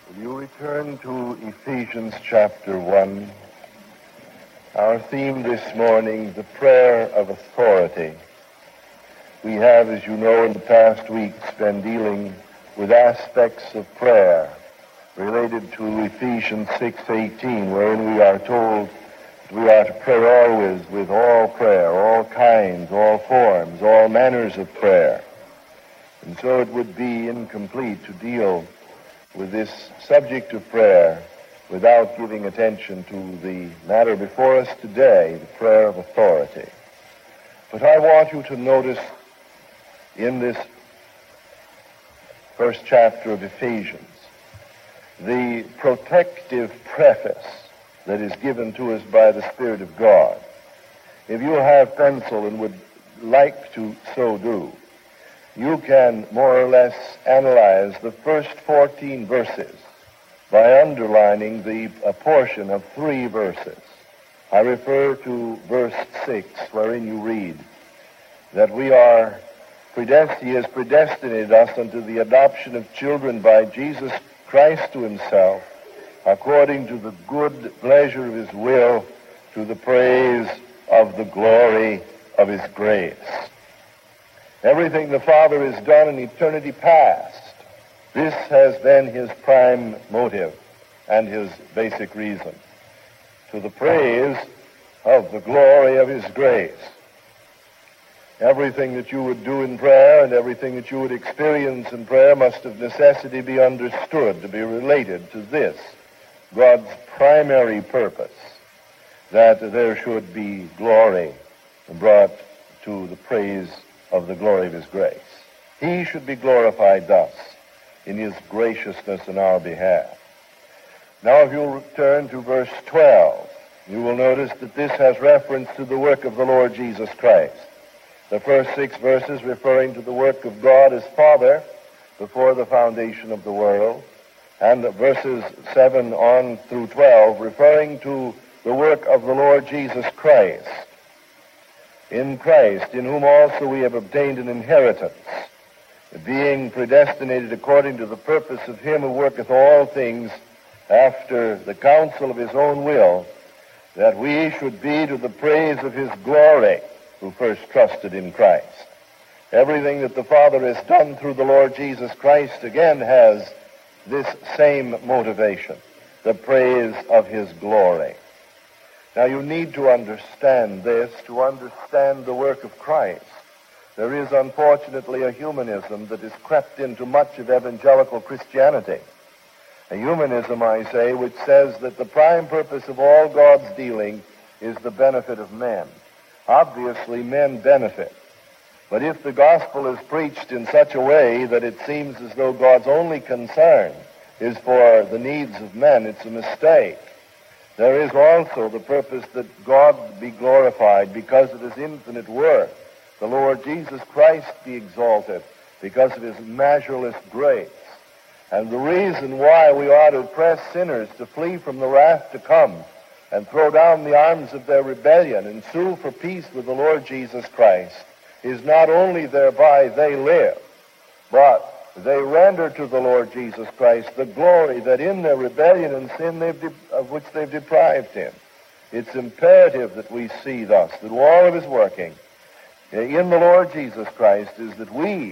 Will you return to Ephesians chapter 1? Our theme this morning, the prayer of authority. We have, as you know, in the past weeks been dealing with aspects of prayer related to Ephesians 6:18, wherein we are told that we are to pray always with all prayer, all kinds, all forms, all manners of prayer. And so it would be incomplete to deal with this subject of prayer without giving attention to the matter before us today, the prayer of authority. But I want you to notice in this first chapter of Ephesians the protective preface that is given to us by the Spirit of God. If you have pencil and would like to so do, you can more or less analyze the first 14 verses by underlining a portion of 3 verses. I refer to verse 6, wherein you read that he has predestinated us unto the adoption of children by Jesus Christ to himself, according to the good pleasure of his will, to the praise of the glory of his grace. Everything the Father has done in eternity past, this has been his prime motive and his basic reason. To the praise of the glory of his grace. Everything that you would do in prayer and everything that you would experience in prayer must of necessity be understood to be related to this, God's primary purpose, that there should be glory brought to the praise of the glory of his grace. He should be glorified thus in his graciousness in our behalf. Now if you'll turn to verse 12, you will notice that this has reference to the work of the Lord Jesus Christ. The first 6 verses referring to the work of God as Father before the foundation of the world, and verses 7 on through 12 referring to the work of the Lord Jesus Christ. In Christ, in whom also we have obtained an inheritance, being predestinated according to the purpose of him who worketh all things after the counsel of his own will, that we should be to the praise of his glory, who first trusted in Christ. Everything that the Father has done through the Lord Jesus Christ, again, has this same motivation, the praise of his glory. Now you need to understand this, to understand the work of Christ. There is unfortunately a humanism that has crept into much of evangelical Christianity. A humanism, I say, which says that the prime purpose of all God's dealing is the benefit of men. Obviously, men benefit. But if the gospel is preached in such a way that it seems as though God's only concern is for the needs of men, it's a mistake. There is also the purpose that God be glorified because of his infinite worth. The Lord Jesus Christ be exalted because of his measureless grace. And the reason why we ought to press sinners to flee from the wrath to come and throw down the arms of their rebellion and sue for peace with the Lord Jesus Christ is not only thereby they live, but they render to the Lord Jesus Christ the glory that in their rebellion and sin of which they've deprived him. It's imperative that we see thus, that all of his working in the Lord Jesus Christ is that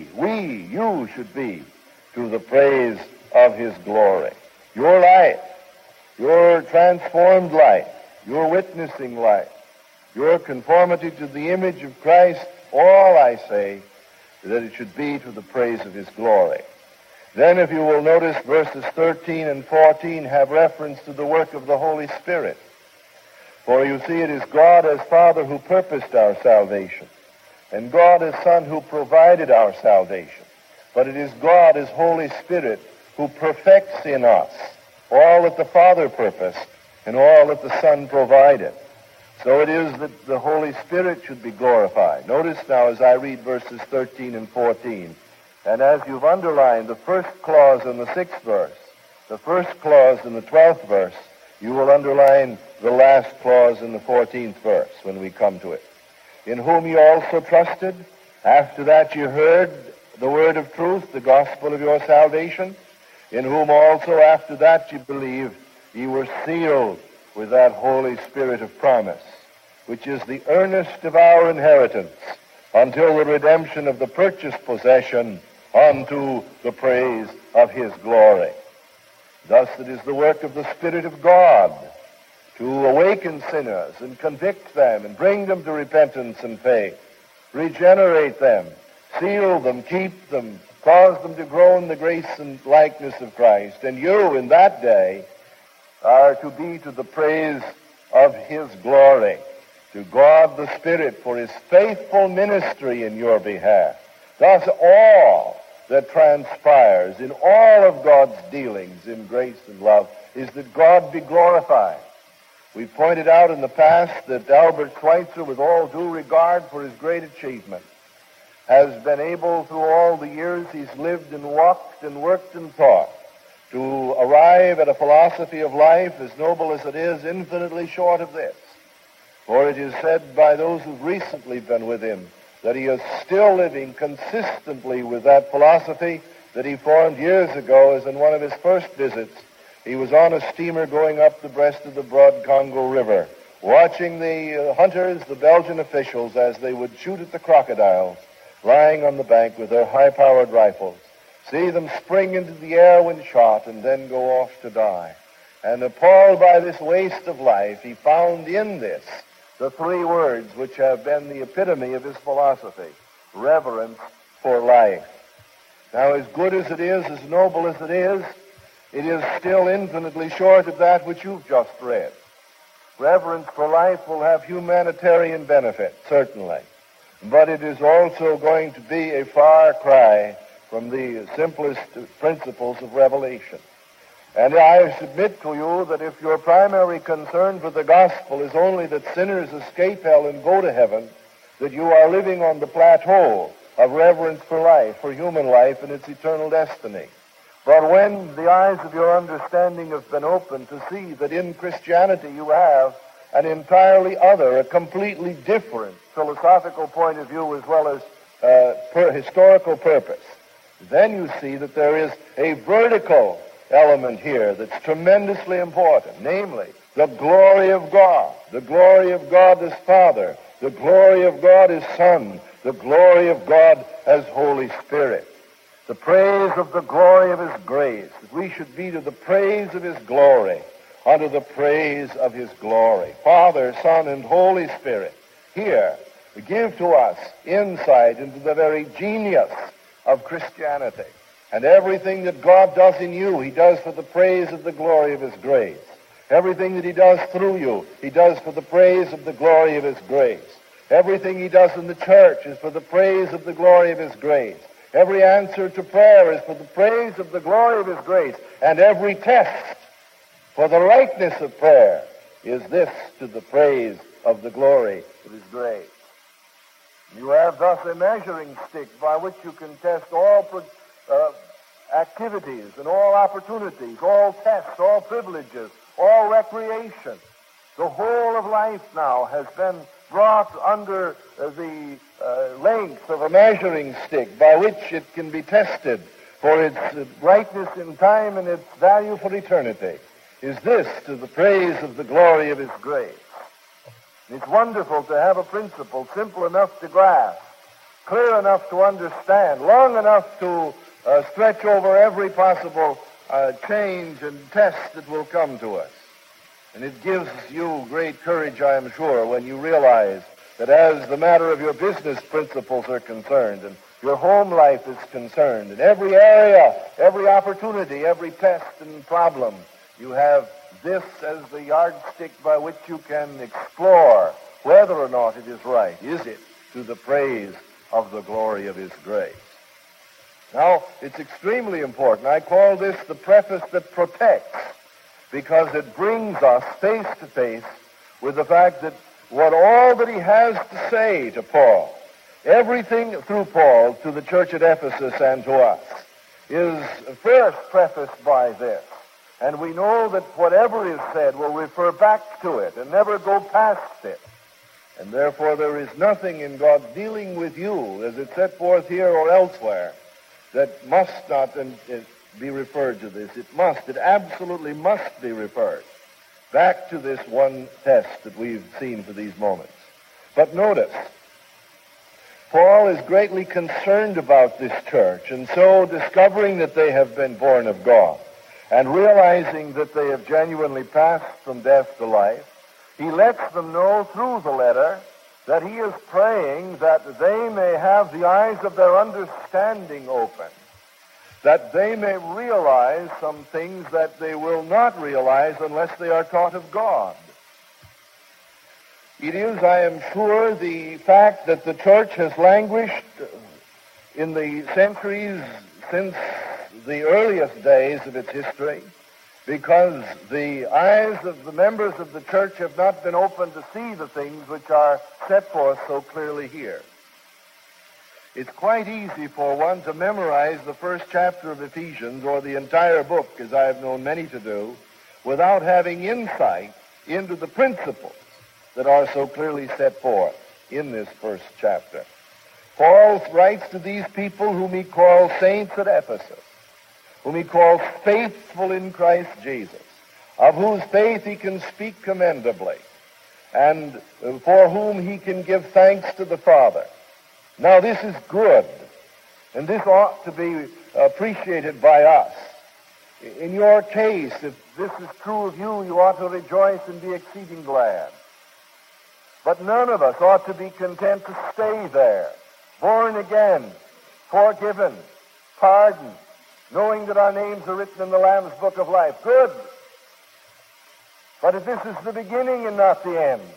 you should be to the praise of his glory. Your life, your transformed life, your witnessing life, your conformity to the image of Christ, all I say, that it should be to the praise of his glory. Then if you will notice verses 13 and 14 have reference to the work of the Holy Spirit. For you see, it is God as Father who purposed our salvation, and God as Son who provided our salvation. But it is God as Holy Spirit who perfects in us all that the Father purposed and all that the Son provided. So it is that the Holy Spirit should be glorified. Notice now as I read verses 13 and 14, and as you've underlined the first clause in the 6th verse, the first clause in the 12th verse, you will underline the last clause in the 14th verse when we come to it. In whom you also trusted, after that you heard the word of truth, the gospel of your salvation, in whom also after that ye believed, ye were sealed with that Holy Spirit of promise, which is the earnest of our inheritance, until the redemption of the purchased possession unto the praise of his glory. Thus it is the work of the Spirit of God to awaken sinners and convict them and bring them to repentance and faith, regenerate them, seal them, keep them, cause them to grow in the grace and likeness of Christ. And you in that day are to be to the praise of his glory, to God the Spirit for his faithful ministry in your behalf. Thus all that transpires in all of God's dealings in grace and love is that God be glorified. We pointed out in the past that Albert Schweitzer, with all due regard for his great achievement, has been able through all the years he's lived and walked and worked and taught to arrive at a philosophy of life as noble as it is, infinitely short of this. For it is said by those who've recently been with him that he is still living consistently with that philosophy that he formed years ago, as in one of his first visits he was on a steamer going up the breast of the broad Congo River, watching the hunters, the Belgian officials, as they would shoot at the crocodiles lying on the bank with their high-powered rifles, see them spring into the air when shot and then go off to die. And appalled by this waste of life, he found in this the three words which have been the epitome of his philosophy: reverence for life. Now, as good as it is, as noble as it is still infinitely short of that which you've just read. Reverence for life will have humanitarian benefit, certainly, but it is also going to be a far cry from the simplest principles of revelation. And I submit to you that if your primary concern for the gospel is only that sinners escape hell and go to heaven, that you are living on the plateau of reverence for life, for human life and its eternal destiny. But when the eyes of your understanding have been opened to see that in Christianity you have an entirely other, a completely different philosophical point of view as well as historical purpose, then you see that there is a vertical element here that's tremendously important, namely the glory of God, the glory of God as Father, the glory of God as Son, the glory of God as Holy Spirit. The praise of the glory of his grace, that we should be to the praise of his glory, unto the praise of his glory. Father, Son, and Holy Spirit, here, give to us insight into the very genius of Christianity. And everything that God does in you, he does for the praise of the glory of his grace. Everything that he does through you, he does for the praise of the glory of his grace. Everything he does in the church is for the praise of the glory of his grace. Every answer to prayer is for the praise of the glory of his grace. And every test for the rightness of prayer is this, to the praise of the glory of his grace. You have thus a measuring stick by which you can test all activities and all opportunities, all tests, all privileges, all recreation. The whole of life now has been brought under the length of a measuring stick by which it can be tested for its brightness in time and its value for eternity. Is this to the praise of the glory of his grace? It's wonderful to have a principle simple enough to grasp, clear enough to understand, long enough to stretch over every possible change and test that will come to us. And it gives you great courage, I am sure, when you realize that as the matter of your business principles are concerned and your home life is concerned, in every area, every opportunity, every test and problem, you have this as the yardstick by which you can explore whether or not it is right. Is it to the praise of the glory of his grace? Now, it's extremely important. I call this the preface that protects, because it brings us face to face with the fact that what all that he has to say to Paul, everything through Paul to the church at Ephesus and to us, is first prefaced by this. And we know that whatever is said will refer back to it and never go past it. And therefore there is nothing in God's dealing with you, as it's set forth here or elsewhere, that must not be referred to this. It absolutely must be referred back to this one test that we've seen for these moments. But notice, Paul is greatly concerned about this church, and so discovering that they have been born of God and realizing that they have genuinely passed from death to life, he lets them know through the letter that he is praying that they may have the eyes of their understanding open, that they may realize some things that they will not realize unless they are taught of God. It is, I am sure, the fact that the church has languished in the centuries since the earliest days of its history, because the eyes of the members of the church have not been open to see the things which are set forth so clearly here. It's quite easy for one to memorize the first chapter of Ephesians or the entire book, as I have known many to do, without having insight into the principles that are so clearly set forth in this first chapter. Paul writes to these people whom he calls saints at Ephesus, whom he calls faithful in Christ Jesus, of whose faith he can speak commendably, and for whom he can give thanks to the Father. Now this is good, and this ought to be appreciated by us. In your case, if this is true of you, you ought to rejoice and be exceeding glad. But none of us ought to be content to stay there, born again, forgiven, pardoned, knowing that our names are written in the Lamb's Book of Life. Good. But if this is the beginning and not the end,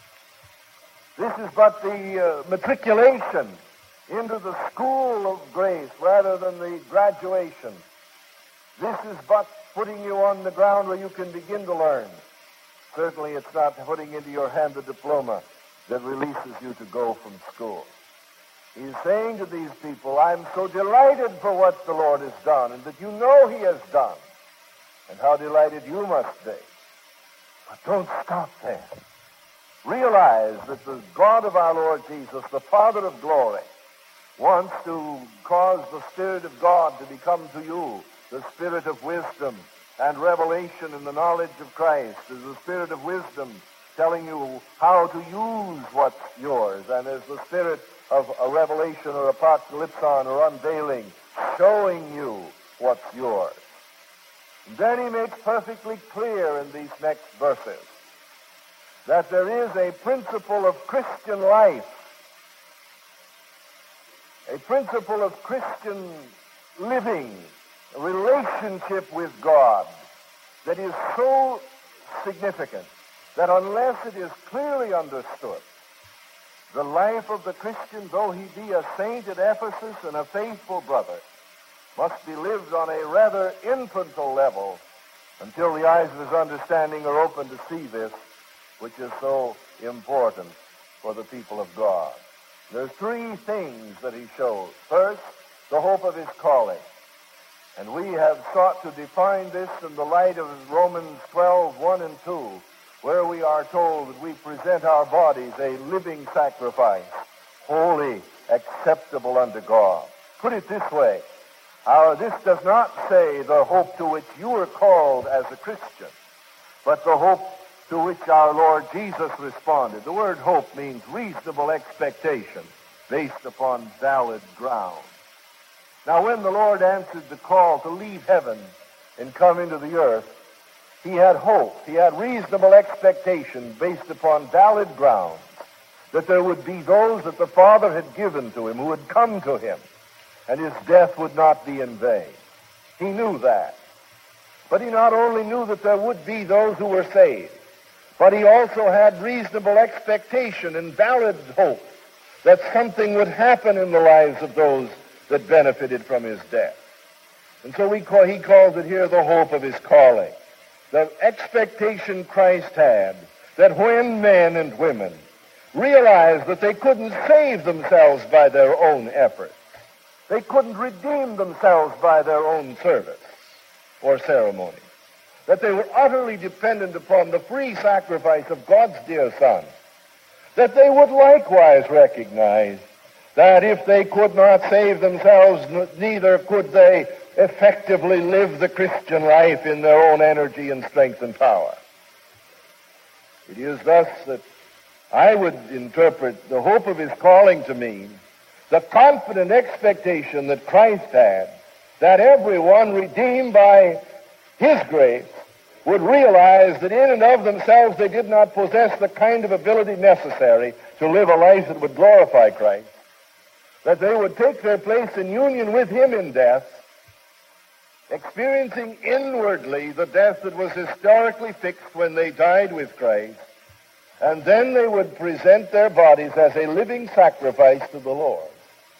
this is but the matriculation into the school of grace rather than the graduation. This is but putting you on the ground where you can begin to learn. Certainly it's not putting into your hand the diploma that releases you to go from school. He's saying to these people, I'm so delighted for what the Lord has done and that you know he has done and how delighted you must be. But don't stop there. Realize that the God of our Lord Jesus, the Father of glory, wants to cause the Spirit of God to become to you the Spirit of wisdom and revelation in the knowledge of Christ. Is the Spirit of wisdom telling you how to use what's yours, and is the Spirit of a revelation or apocalypson or unveiling showing you what's yours. And then he makes perfectly clear in these next verses that there is a principle of Christian life, a principle of Christian living, a relationship with God that is so significant that unless it is clearly understood, the life of the Christian, though he be a saint at Ephesus and a faithful brother, must be lived on a rather infantile level until the eyes of his understanding are open to see this, which is so important for the people of God. There's three things that he shows. First, the hope of his calling. And we have sought to define this in the light of Romans 12:1 and 2, where we are told that we present our bodies a living sacrifice, holy, acceptable unto God. Put it this way, this does not say the hope to which you are called as a Christian, but the hope to which our Lord Jesus responded. The word hope means reasonable expectation based upon valid ground. Now, when the Lord answered the call to leave heaven and come into the earth, he had hope. He had reasonable expectation based upon valid grounds that there would be those that the Father had given to him who would come to him, and his death would not be in vain. He knew that. But he not only knew that there would be those who were saved, but he also had reasonable expectation and valid hope that something would happen in the lives of those that benefited from his death. And so he calls it here the hope of his calling. The expectation Christ had that when men and women realized that they couldn't save themselves by their own efforts, they couldn't redeem themselves by their own service or ceremony, that they were utterly dependent upon the free sacrifice of God's dear Son, that they would likewise recognize that if they could not save themselves, neither could they effectively live the Christian life in their own energy and strength and power. It is thus that I would interpret the hope of his calling to mean the confident expectation that Christ had that everyone redeemed by his grace would realize that in and of themselves they did not possess the kind of ability necessary to live a life that would glorify Christ, that they would take their place in union with him in death, experiencing inwardly the death that was historically fixed when they died with Christ, and then they would present their bodies as a living sacrifice to the Lord,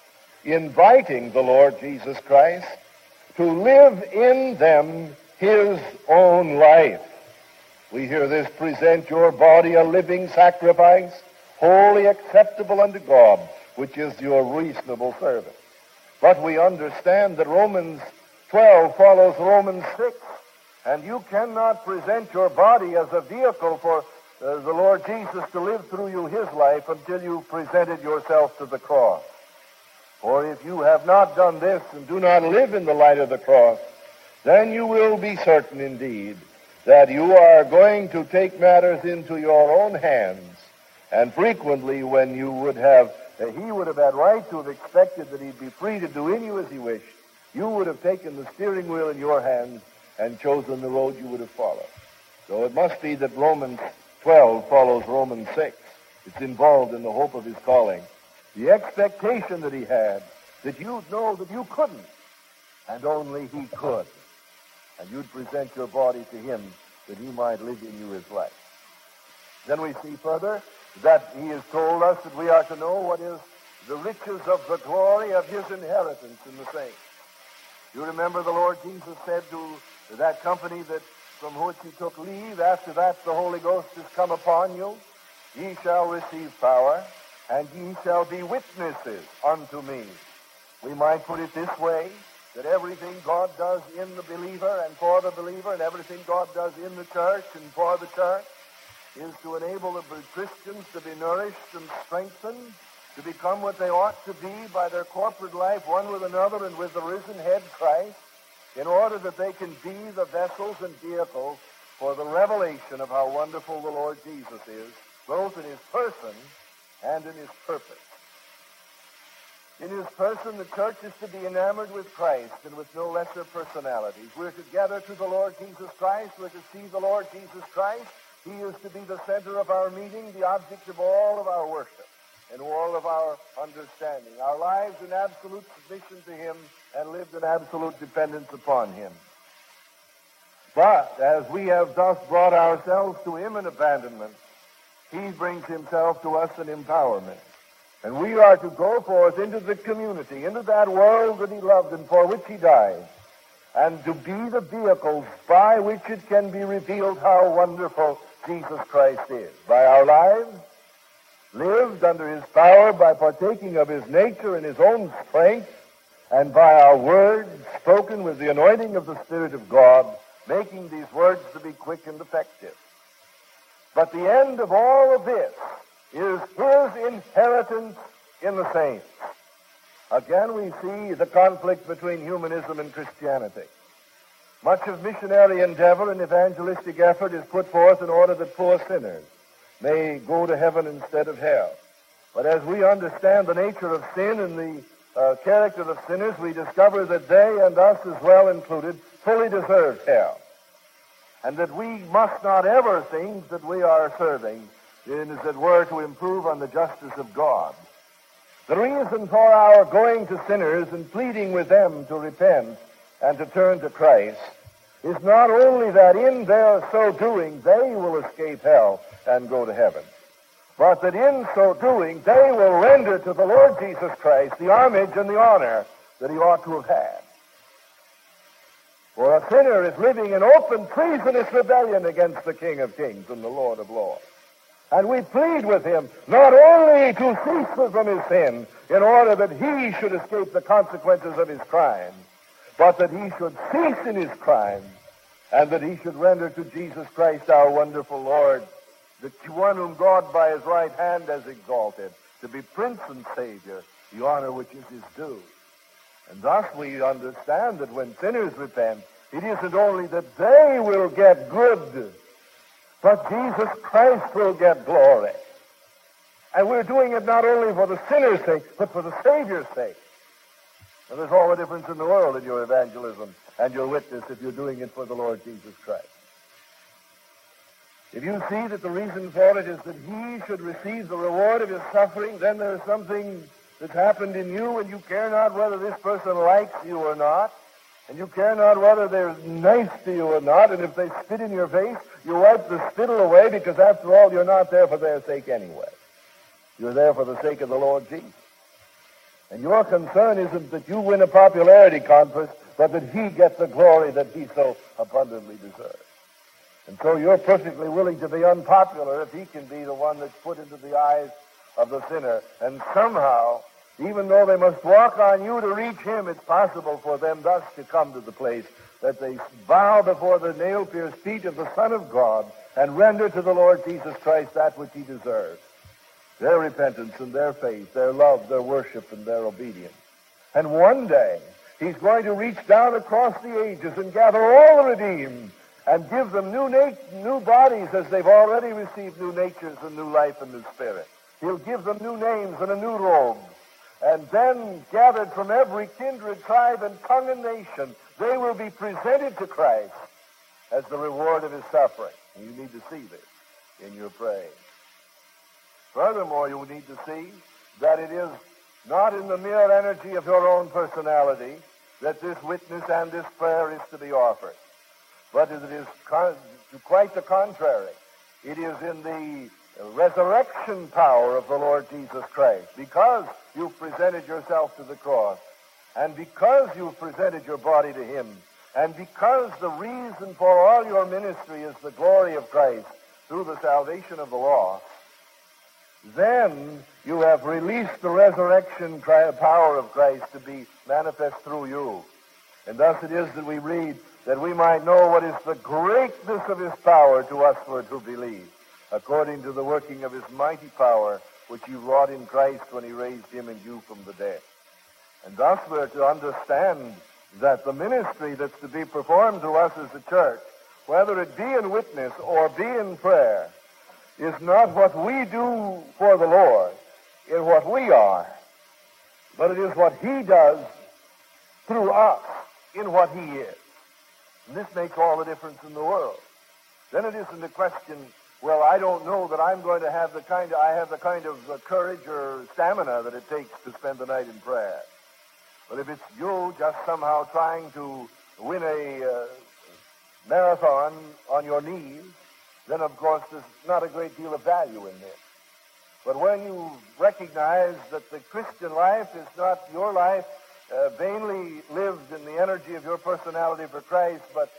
inviting the Lord Jesus Christ to live in them his own life. We hear this, present your body a living sacrifice, wholly acceptable unto God, which is your reasonable service. But we understand that Romans 12 follows Romans 6, and you cannot present your body as a vehicle for the Lord Jesus to live through you his life until you've presented yourself to the cross. For if you have not done this and do not live in the light of the cross, then you will be certain indeed that you are going to take matters into your own hands. And frequently when you would have, he would have had right to have expected that he'd be free to do in you as he wished, you would have taken the steering wheel in your hands and chosen the road you would have followed. So it must be that Romans 12 follows Romans 6. It's involved in the hope of his calling. The expectation that he had that you'd know that you couldn't, and only he could. And you'd present your body to him that he might live in you his life. Then we see further that he has told us that we are to know what is the riches of the glory of his inheritance in the saints. You remember the Lord Jesus said to that company that from which he took leave, after that the Holy Ghost is come upon you, ye shall receive power, and ye shall be witnesses unto me. We might put it this way, that everything God does in the believer and for the believer, and everything God does in the church and for the church, is to enable the Christians to be nourished and strengthened, to become what they ought to be by their corporate life, one with another and with the risen head Christ, in order that they can be the vessels and vehicles for the revelation of how wonderful the Lord Jesus is, both in his person and in his purpose. In his person, the church is to be enamored with Christ and with no lesser personalities. We're to gather to the Lord Jesus Christ. We're to see the Lord Jesus Christ. He is to be the center of our meeting, the object of all of our worship and all of our understanding. Our lives in absolute submission to him and lived in absolute dependence upon him. But as we have thus brought ourselves to him in abandonment, he brings himself to us in empowerment. And we are to go forth into the community, into that world that he loved and for which he died, and to be the vehicles by which it can be revealed how wonderful Jesus Christ is. By our lives, lived under his power by partaking of his nature and his own strength, and by our words spoken with the anointing of the Spirit of God, making these words to be quick and effective. But the end of all of this is his inheritance in the saints. Again, we see the conflict between humanism and Christianity. Much of missionary endeavor and evangelistic effort is put forth in order that poor sinners may go to heaven instead of hell. But as we understand the nature of sin and the character of sinners, we discover that they, and us as well included, fully deserve hell. And that we must not ever think that we are serving in, as it were, to improve on the justice of God. The reason for our going to sinners and pleading with them to repent and to turn to Christ is not only that in their so doing they will escape hell and go to heaven, but that in so doing they will render to the Lord Jesus Christ the homage and the honor that he ought to have had. For a sinner is living in open treasonous rebellion against the King of Kings and the Lord of Lords. And we plead with him not only to cease from his sin in order that he should escape the consequences of his crime, but that he should cease in his crime and that he should render to Jesus Christ our wonderful Lord, the one whom God by his right hand has exalted, to be Prince and Savior, the honor which is his due. And thus we understand that when sinners repent, it isn't only that they will get good, but Jesus Christ will get glory. And we're doing it not only for the sinner's sake, but for the Savior's sake. And there's all the difference in the world in your evangelism and your witness if you're doing it for the Lord Jesus Christ. If you see that the reason for it is that he should receive the reward of his suffering, then there's something that's happened in you, and you care not whether this person likes you or not, and you care not whether they're nice to you or not, and if they spit in your face, you wipe the spittle away, because after all, you're not there for their sake anyway. You're there for the sake of the Lord Jesus. And your concern isn't that you win a popularity contest, but that he gets the glory that he so abundantly deserves. And so you're perfectly willing to be unpopular if he can be the one that's put into the eyes of the sinner. And somehow, even though they must walk on you to reach him, it's possible for them thus to come to the place that they bow before the nail-pierced feet of the Son of God and render to the Lord Jesus Christ that which he deserves. Their repentance and their faith, their love, their worship, and their obedience. And one day, he's going to reach down across the ages and gather all the redeemed and give them new bodies as they've already received new natures and new life and new spirit. He'll give them new names and a new robe. And then, gathered from every kindred, tribe, and tongue and nation, they will be presented to Christ as the reward of his suffering. And you need to see this in your praying. Furthermore, you need to see that it is not in the mere energy of your own personality that this witness and this prayer is to be offered, but it is quite the contrary. It is in the resurrection power of the Lord Jesus Christ, because you've presented yourself to the cross, and because you've presented your body to him, and because the reason for all your ministry is the glory of Christ through the salvation of the lost. Then you have released the resurrection power of Christ to be manifest through you. And thus it is that we read that we might know what is the greatness of his power to us who believe, according to the working of his mighty power, which he wrought in Christ when he raised him and you from the dead. And thus we're to understand that the ministry that's to be performed through us as a church, whether it be in witness or be in prayer, is not what we do for the Lord in what we are, but it is what he does through us in what he is. And this makes all the difference in the world. Then it isn't a question, well, I don't know that I'm going to have the kind of courage or stamina that it takes to spend the night in prayer. But if it's you just somehow trying to win a marathon on your knees, then, of course, there's not a great deal of value in this. But when you recognize that the Christian life is not your life vainly lived in the energy of your personality for Christ, but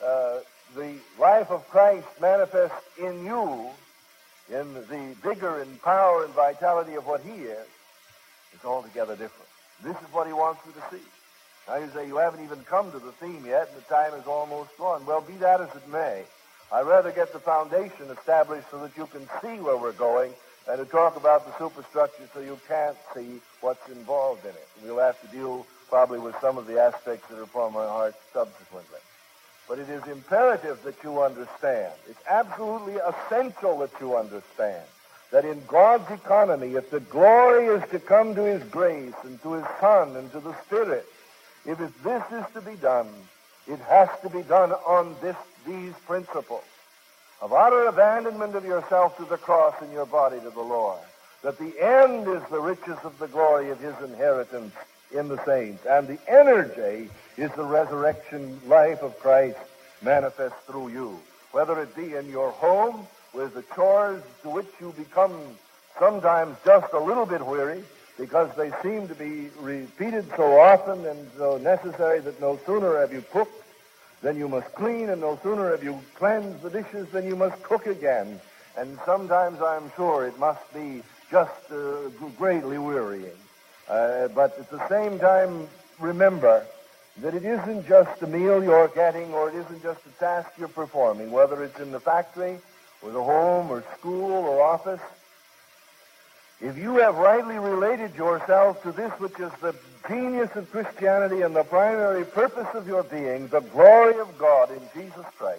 the life of Christ manifests in you in the vigor and power and vitality of what he is, it's altogether different. This is what he wants you to see. Now you say, you haven't even come to the theme yet, and the time is almost gone. Well, be that as it may, I'd rather get the foundation established so that you can see where we're going than to talk about the superstructure so you can't see what's involved in it. We'll have to deal probably with some of the aspects that are upon my heart subsequently. But it is imperative that you understand. It's absolutely essential that you understand that in God's economy, if the glory is to come to his grace and to his Son and to the Spirit, if this is to be done, it has to be done on these principles of utter abandonment of yourself to the cross and your body to the Lord, that the end is the riches of the glory of his inheritance in the saints, and the energy is the resurrection life of Christ manifest through you, whether it be in your home with the chores to which you become sometimes just a little bit weary because they seem to be repeated so often and so necessary that no sooner have you cooked than you must clean, and no sooner have you cleansed the dishes than you must cook again. And sometimes I'm sure it must be just greatly wearying. But at the same time, remember that it isn't just a meal you're getting, or it isn't just a task you're performing, whether it's in the factory or the home or school or office. if you have rightly related yourself to this which is the genius of Christianity and the primary purpose of your being, the glory of God in Jesus Christ,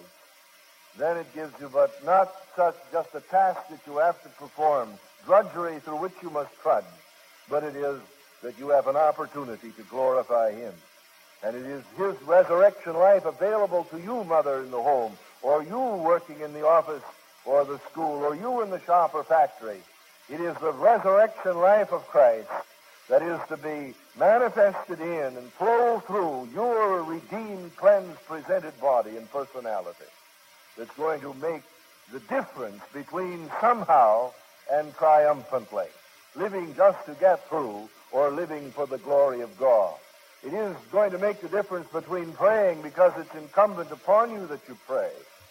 then it gives you but not just a task that you have to perform, drudgery through which you must trudge, but it is that you have an opportunity to glorify Him. And it is His resurrection life available to you, mother, in the home, or you working in the office or the school, or you in the shop or factory. It is the resurrection life of Christ that is to be manifested in and flow through your redeemed, cleansed, presented body and personality that's going to make the difference between somehow and triumphantly, living just to get through or living for the glory of God. It is going to make the difference between praying because it's incumbent upon you that you pray,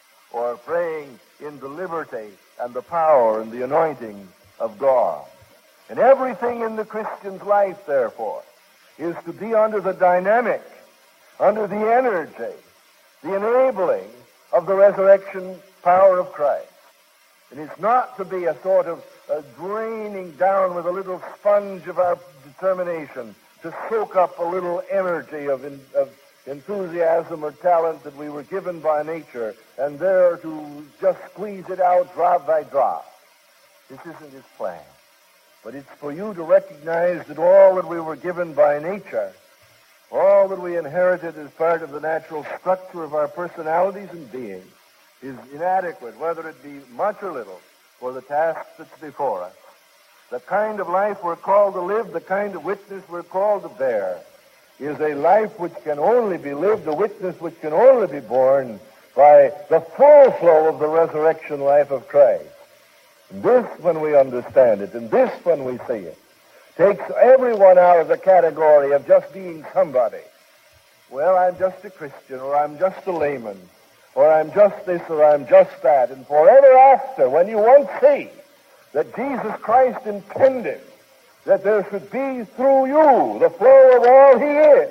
or praying in the liberty and the power and the anointing of God. And everything in the Christian's life, therefore, is to be under the dynamic, under the energy, the enabling of the resurrection power of Christ. And it's not to be a sort of draining down with a little sponge of our determination to soak up a little energy of enthusiasm or talent that we were given by nature, and there to just squeeze it out drop by drop. This isn't His plan. But it's for you to recognize that all that we were given by nature, all that we inherited as part of the natural structure of our personalities and beings, is inadequate, whether it be much or little, for the task that's before us. The kind of life we're called to live, the kind of witness we're called to bear, is a life which can only be lived, a witness which can only be borne by the full flow of the resurrection life of Christ. And this, when we understand it, and this, when we see it, takes everyone out of the category of just being somebody. Well, I'm just a Christian, or I'm just a layman, or I'm just this, or I'm just that. And forever after, when you once see that Jesus Christ intended that there should be through you the flow of all He is,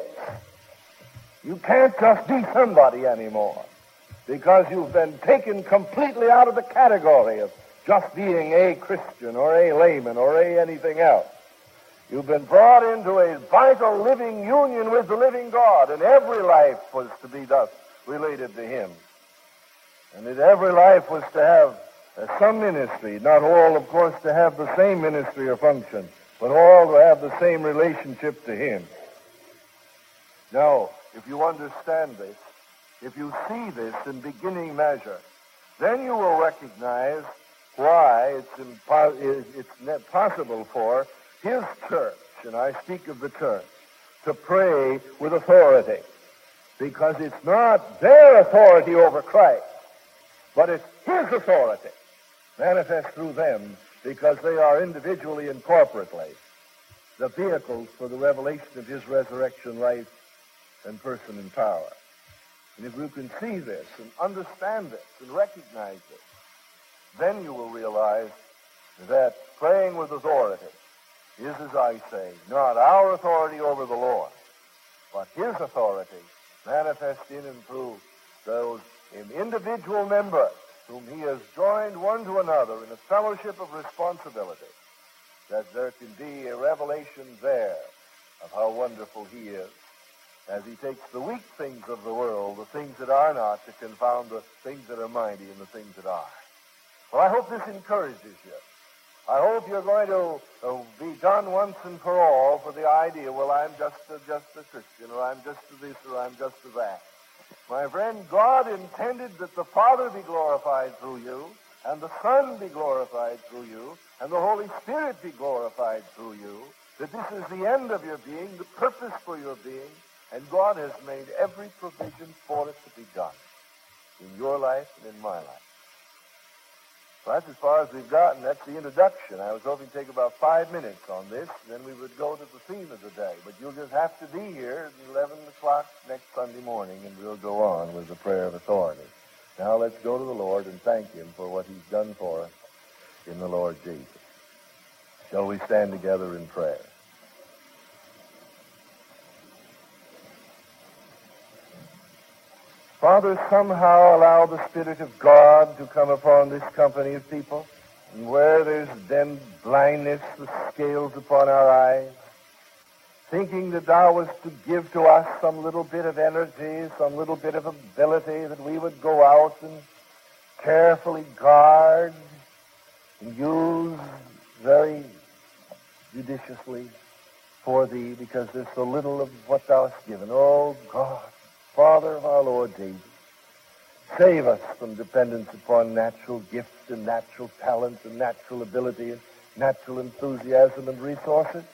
you can't just be somebody anymore, because you've been taken completely out of the category of just being a Christian or a layman or anything else. You've been brought into a vital living union with the living God, and every life was to be thus related to Him. And that every life was to have some ministry, not all, of course, to have the same ministry or function, but all to have the same relationship to Him. Now, if you understand this, if you see this in beginning measure, then you will recognize why it's possible for His church, and I speak of the church, to pray with authority, because it's not their authority over Christ, but it's His authority manifest through them, because they are individually and corporately the vehicles for the revelation of His resurrection life and person and power. And if you can see this and understand this and recognize this, then you will realize that praying with authority is, as I say, not our authority over the Lord, but His authority manifest in and through those individual members whom He has joined one to another in a fellowship of responsibility, that there can be a revelation there of how wonderful He is, as He takes the weak things of the world, the things that are not, to confound the things that are mighty and the things that are. Well, I hope this encourages you. I hope you're going to be done once and for all for the idea, well, I'm just a Christian, or I'm just a this, or I'm just a that. My friend, God intended that the Father be glorified through you, and the Son be glorified through you, and the Holy Spirit be glorified through you, that this is the end of your being, the purpose for your being, and God has made every provision for it to be done in your life and in my life. Well, that's as far as we've gotten. That's the introduction. I was hoping to take about 5 minutes on this, and then we would go to the theme of the day. But you'll just have to be here at 11 o'clock next Sunday morning, and we'll go on with the prayer of authority. Now let's go to the Lord and thank Him for what He's done for us in the Lord Jesus. Shall we stand together in prayer? Father, somehow allow the Spirit of God to come upon this company of people. And where there's then blindness, the scales upon our eyes, thinking that thou wast to give to us some little bit of energy, some little bit of ability, that we would go out and carefully guard and use very judiciously for thee, because there's so little of what thou hast given. Oh God, Father of our Lord Jesus, save us from dependence upon natural gifts and natural talents and natural ability and natural enthusiasm and resources.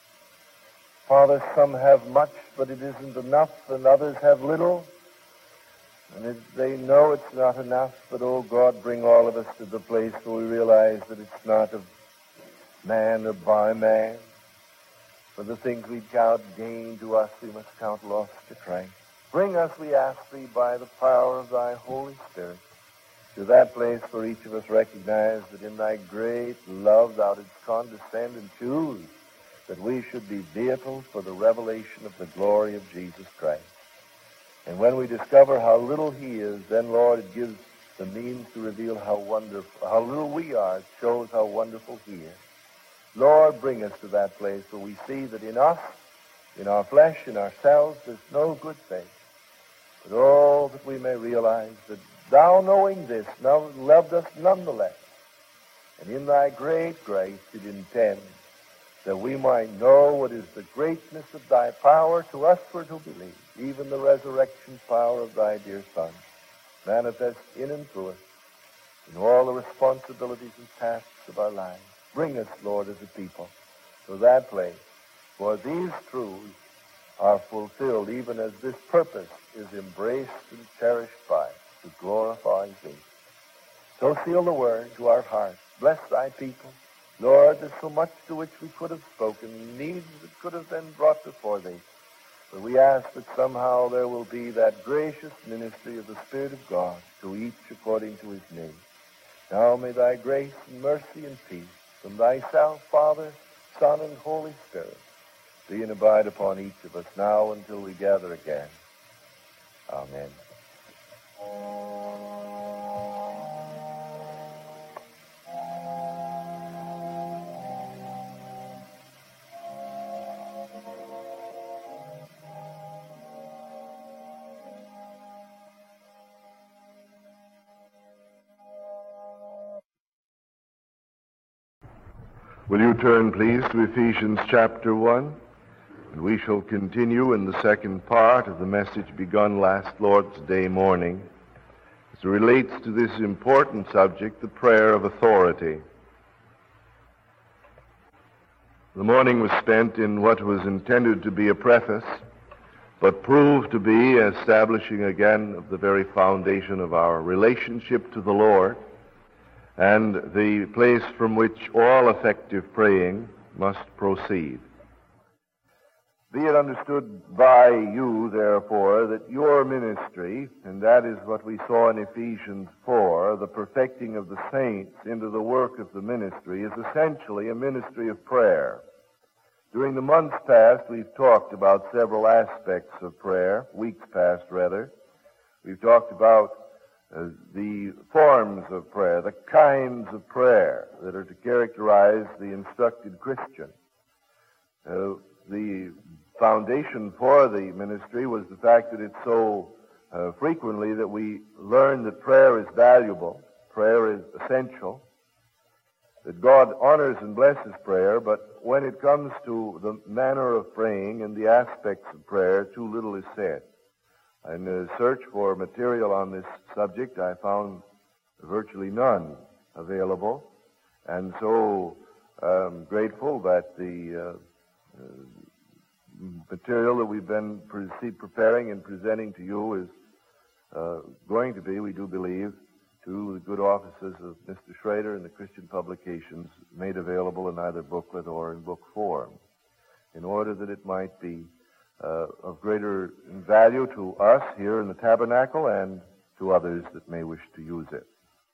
Father, some have much, but it isn't enough, and others have little, and they know it's not enough. But, oh God, bring all of us to the place where we realize that it's not of man or by man. For the things we count gain to us, we must count loss to Christ. Bring us, we ask thee, by the power of thy Holy Spirit, to that place where each of us recognize that in thy great love thou didst condescend and choose that we should be vehicles for the revelation of the glory of Jesus Christ. And when we discover how little he is, then, Lord, it gives the means to reveal how wonderful, how little we are. It shows how wonderful he is. Lord, bring us to that place where we see that in us, in our flesh, in ourselves, there's no good thing. But oh, that we may realize that thou, knowing this, now loved us nonetheless, and in thy great grace did intend that we might know what is the greatness of thy power to us for to believe, even the resurrection power of thy dear Son, manifest in and through us in all the responsibilities and tasks of our lives. Bring us, Lord, as a people, to that place where these truths are fulfilled, even as this purpose is embraced and cherished by us, to glorify thee. So seal the word to our hearts. Bless thy people. Lord, there's so much to which we could have spoken, needs that could have been brought before thee. But we ask that somehow there will be that gracious ministry of the Spirit of God to each according to his need. Now may thy grace and mercy and peace from thyself, Father, Son, and Holy Spirit, be and abide upon each of us now until we gather again. Amen. Will you turn, please, to Ephesians chapter 1? And we shall continue in the second part of the message begun last Lord's Day morning as it relates to this important subject, the prayer of authority. The morning was spent in what was intended to be a preface, but proved to be establishing again of the very foundation of our relationship to the Lord, and the place from which all effective praying must proceed. Be it understood by you, therefore, that your ministry, and that is what we saw in Ephesians 4, the perfecting of the saints into the work of the ministry, is essentially a ministry of prayer. During the months past, we've talked about several aspects of prayer, weeks past, rather. We've talked about the forms of prayer, the kinds of prayer that are to characterize the instructed Christian. The foundation for the ministry was the fact that it's so frequently that we learn that prayer is valuable, prayer is essential, that God honors and blesses prayer, but when it comes to the manner of praying and the aspects of prayer, too little is said. In a search for material on this subject, I found virtually none available, and so I'm grateful that the material that we've been preparing and presenting to you is going to be, we do believe, to the good offices of Mr. Schrader and the Christian Publications, made available in either booklet or in book form, in order that it might be of greater value to us here in the tabernacle and to others that may wish to use it.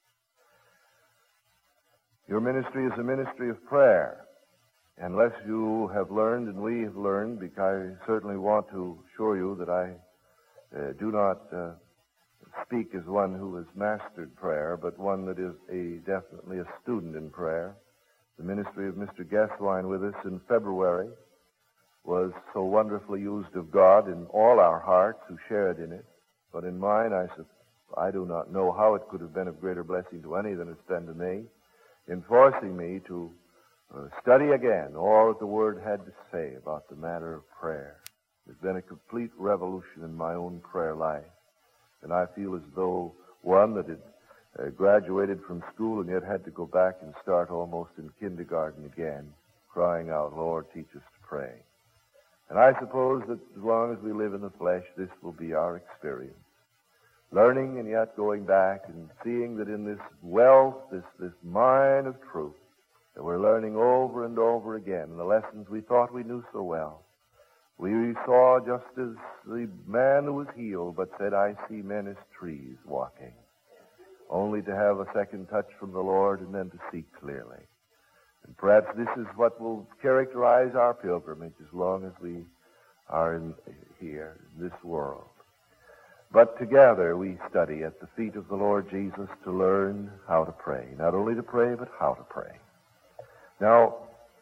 Your ministry is a ministry of prayer. Unless you have learned, and we have learned, because I certainly want to assure you that I do not speak as one who has mastered prayer, but one that is definitely a student in prayer. The ministry of Mr. Gaswine with us in February was so wonderfully used of God in all our hearts who shared in it. But in mine, I do not know how it could have been of greater blessing to any than it's been to me, in forcing me to study again all that the Word had to say about the matter of prayer. There's been a complete revolution in my own prayer life. And I feel as though one that had graduated from school and yet had to go back and start almost in kindergarten again, crying out, Lord, teach us to pray. And I suppose that as long as we live in the flesh, this will be our experience. Learning and yet going back and seeing that in this wealth, this mine of truth, that we're learning over and over again the lessons we thought we knew so well. We saw just as the man who was healed but said, I see men as trees walking, only to have a second touch from the Lord and then to see clearly. And perhaps this is what will characterize our pilgrimage as long as we are here in this world. But together we study at the feet of the Lord Jesus to learn how to pray. Not only to pray, but how to pray. Now,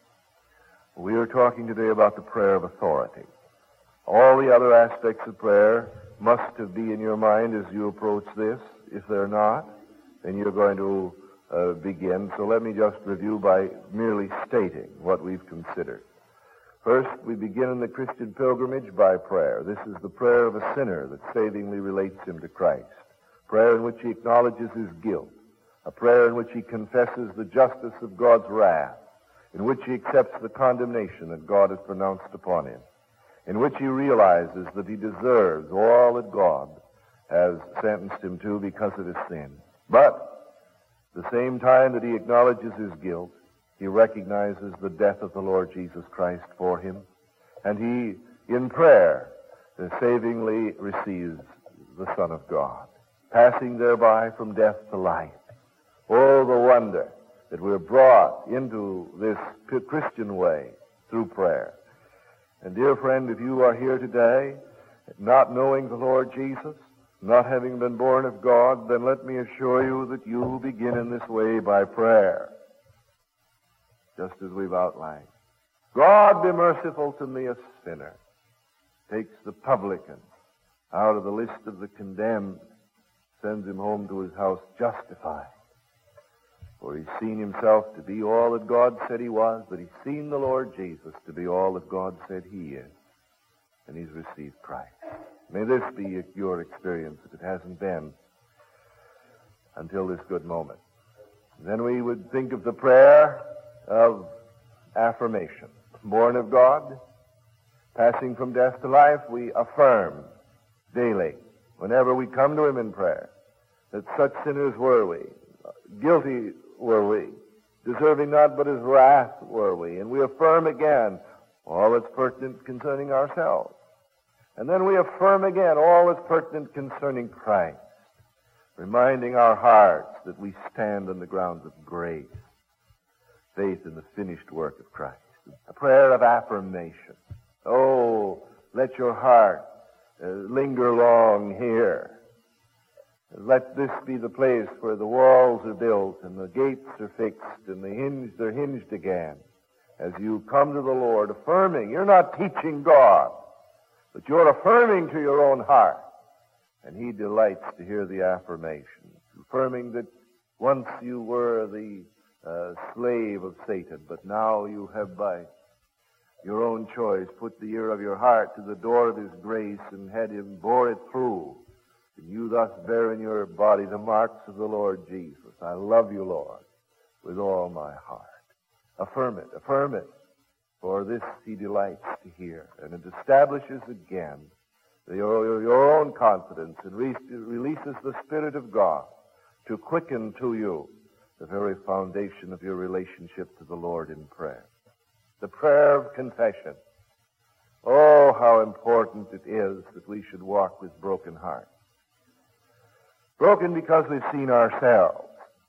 we are talking today about the prayer of authority. All the other aspects of prayer must be in your mind as you approach this. If they're not, then you're going to begin. So let me just review by merely stating what we've considered. First, we begin in the Christian pilgrimage by prayer. This is the prayer of a sinner that savingly relates him to Christ. Prayer in which he acknowledges his guilt. A prayer in which he confesses the justice of God's wrath, in which he accepts the condemnation that God has pronounced upon him, in which he realizes that he deserves all that God has sentenced him to because of his sin. But at the same time that he acknowledges his guilt, he recognizes the death of the Lord Jesus Christ for him, and he, in prayer, savingly receives the Son of God, passing thereby from death to life. Oh, the wonder that we're brought into this Christian way through prayer. And dear friend, if you are here today not knowing the Lord Jesus, not having been born of God, then let me assure you that you begin in this way by prayer, just as we've outlined. God, be merciful to me, a sinner. Takes the publican out of the list of the condemned, sends him home to his house justified. For he's seen himself to be all that God said he was, but he's seen the Lord Jesus to be all that God said he is. And he's received Christ. May this be your experience if it hasn't been until this good moment. Then we would think of the prayer of affirmation. Born of God, passing from death to life, we affirm daily, whenever we come to him in prayer, that such sinners were we, guilty were we, deserving not but his wrath were we. And we affirm again all that's pertinent concerning ourselves. And then we affirm again all that's pertinent concerning Christ, reminding our hearts that we stand on the grounds of grace, faith in the finished work of Christ. A prayer of affirmation. Oh, let your heart linger long here. Let this be the place where the walls are built and the gates are fixed and they're hinged again. As you come to the Lord, affirming, you're not teaching God, but you're affirming to your own heart. And he delights to hear the affirmation, affirming that once you were the slave of Satan, but now you have by your own choice put the ear of your heart to the door of his grace and had him bore it through. And you thus bear in your body the marks of the Lord Jesus. I love you, Lord, with all my heart. Affirm it, for this he delights to hear. And it establishes again your own confidence and releases the Spirit of God to quicken to you the very foundation of your relationship to the Lord in prayer. The prayer of confession. Oh, how important it is that we should walk with broken hearts. Broken because we've seen ourselves.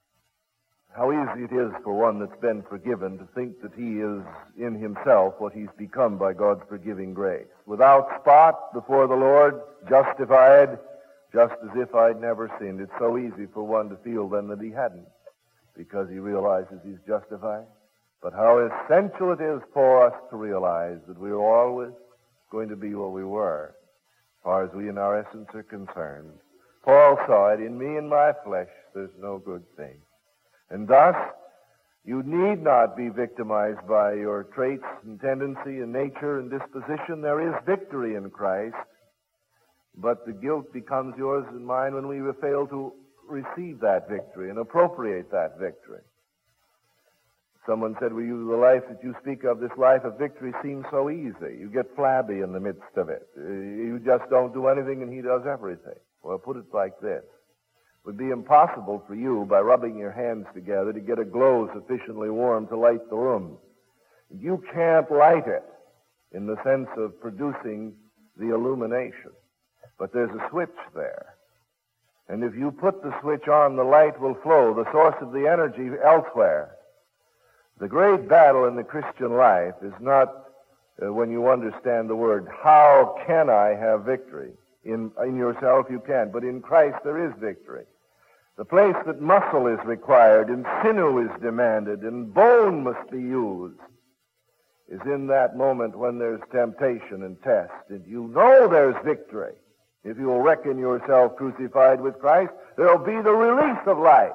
How easy it is for one that's been forgiven to think that he is in himself what he's become by God's forgiving grace. Without spot before the Lord, justified, just as if I'd never sinned. It's so easy for one to feel then that he hadn't, because he realizes he's justified. But how essential it is for us to realize that we are always going to be what we were, as far as we in our essence are concerned. Paul saw it, in me and my flesh, there's no good thing. And thus, you need not be victimized by your traits and tendency and nature and disposition. There is victory in Christ, but the guilt becomes yours and mine when we fail to receive that victory and appropriate that victory. Someone said, well, the life that you speak of, this life of victory, seems so easy. You get flabby in the midst of it. You just don't do anything and he does everything. Well, put it like this. It would be impossible for you, by rubbing your hands together, to get a glow sufficiently warm to light the room. You can't light it in the sense of producing the illumination. But there's a switch there. And if you put the switch on, the light will flow, the source of the energy, elsewhere. The great battle in the Christian life is not, when you understand the word, how can I have victory? In yourself you can, but in Christ there is victory. The place that muscle is required and sinew is demanded and bone must be used is in that moment when there's temptation and test. And you know there's victory. If you'll reckon yourself crucified with Christ, there'll be the release of life.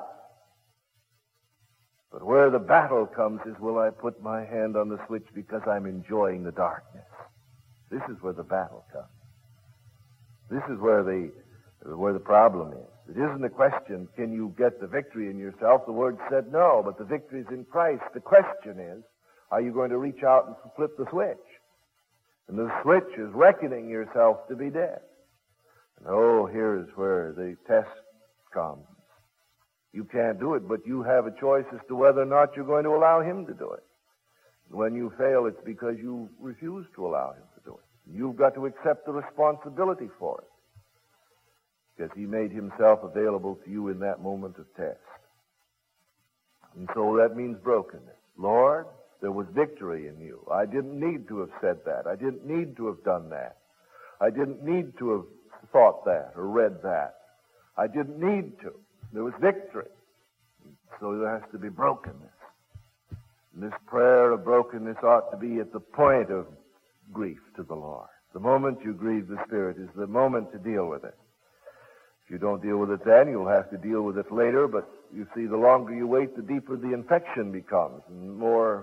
But where the battle comes is, will I put my hand on the switch because I'm enjoying the darkness? This is where the battle comes. This is where the problem is. It isn't a question, can you get the victory in yourself? The Word said no, but the victory is in Christ. The question is, are you going to reach out and flip the switch? And the switch is reckoning yourself to be dead. And here's where the test comes. You can't do it, but you have a choice as to whether or not you're going to allow him to do it. When you fail, it's because you refuse to allow him to do it. You've got to accept the responsibility for it, because he made himself available to you in that moment of test. And so that means brokenness. Lord, there was victory in you. I didn't need to have said that. I didn't need to have done that. I didn't need to have thought that or read that. I didn't need to. There was victory. So there has to be brokenness. And this prayer of brokenness ought to be at the point of grief to the Lord. The moment you grieve the Spirit is the moment to deal with it. If you don't deal with it then, you'll have to deal with it later, but you see, the longer you wait, the deeper the infection becomes, and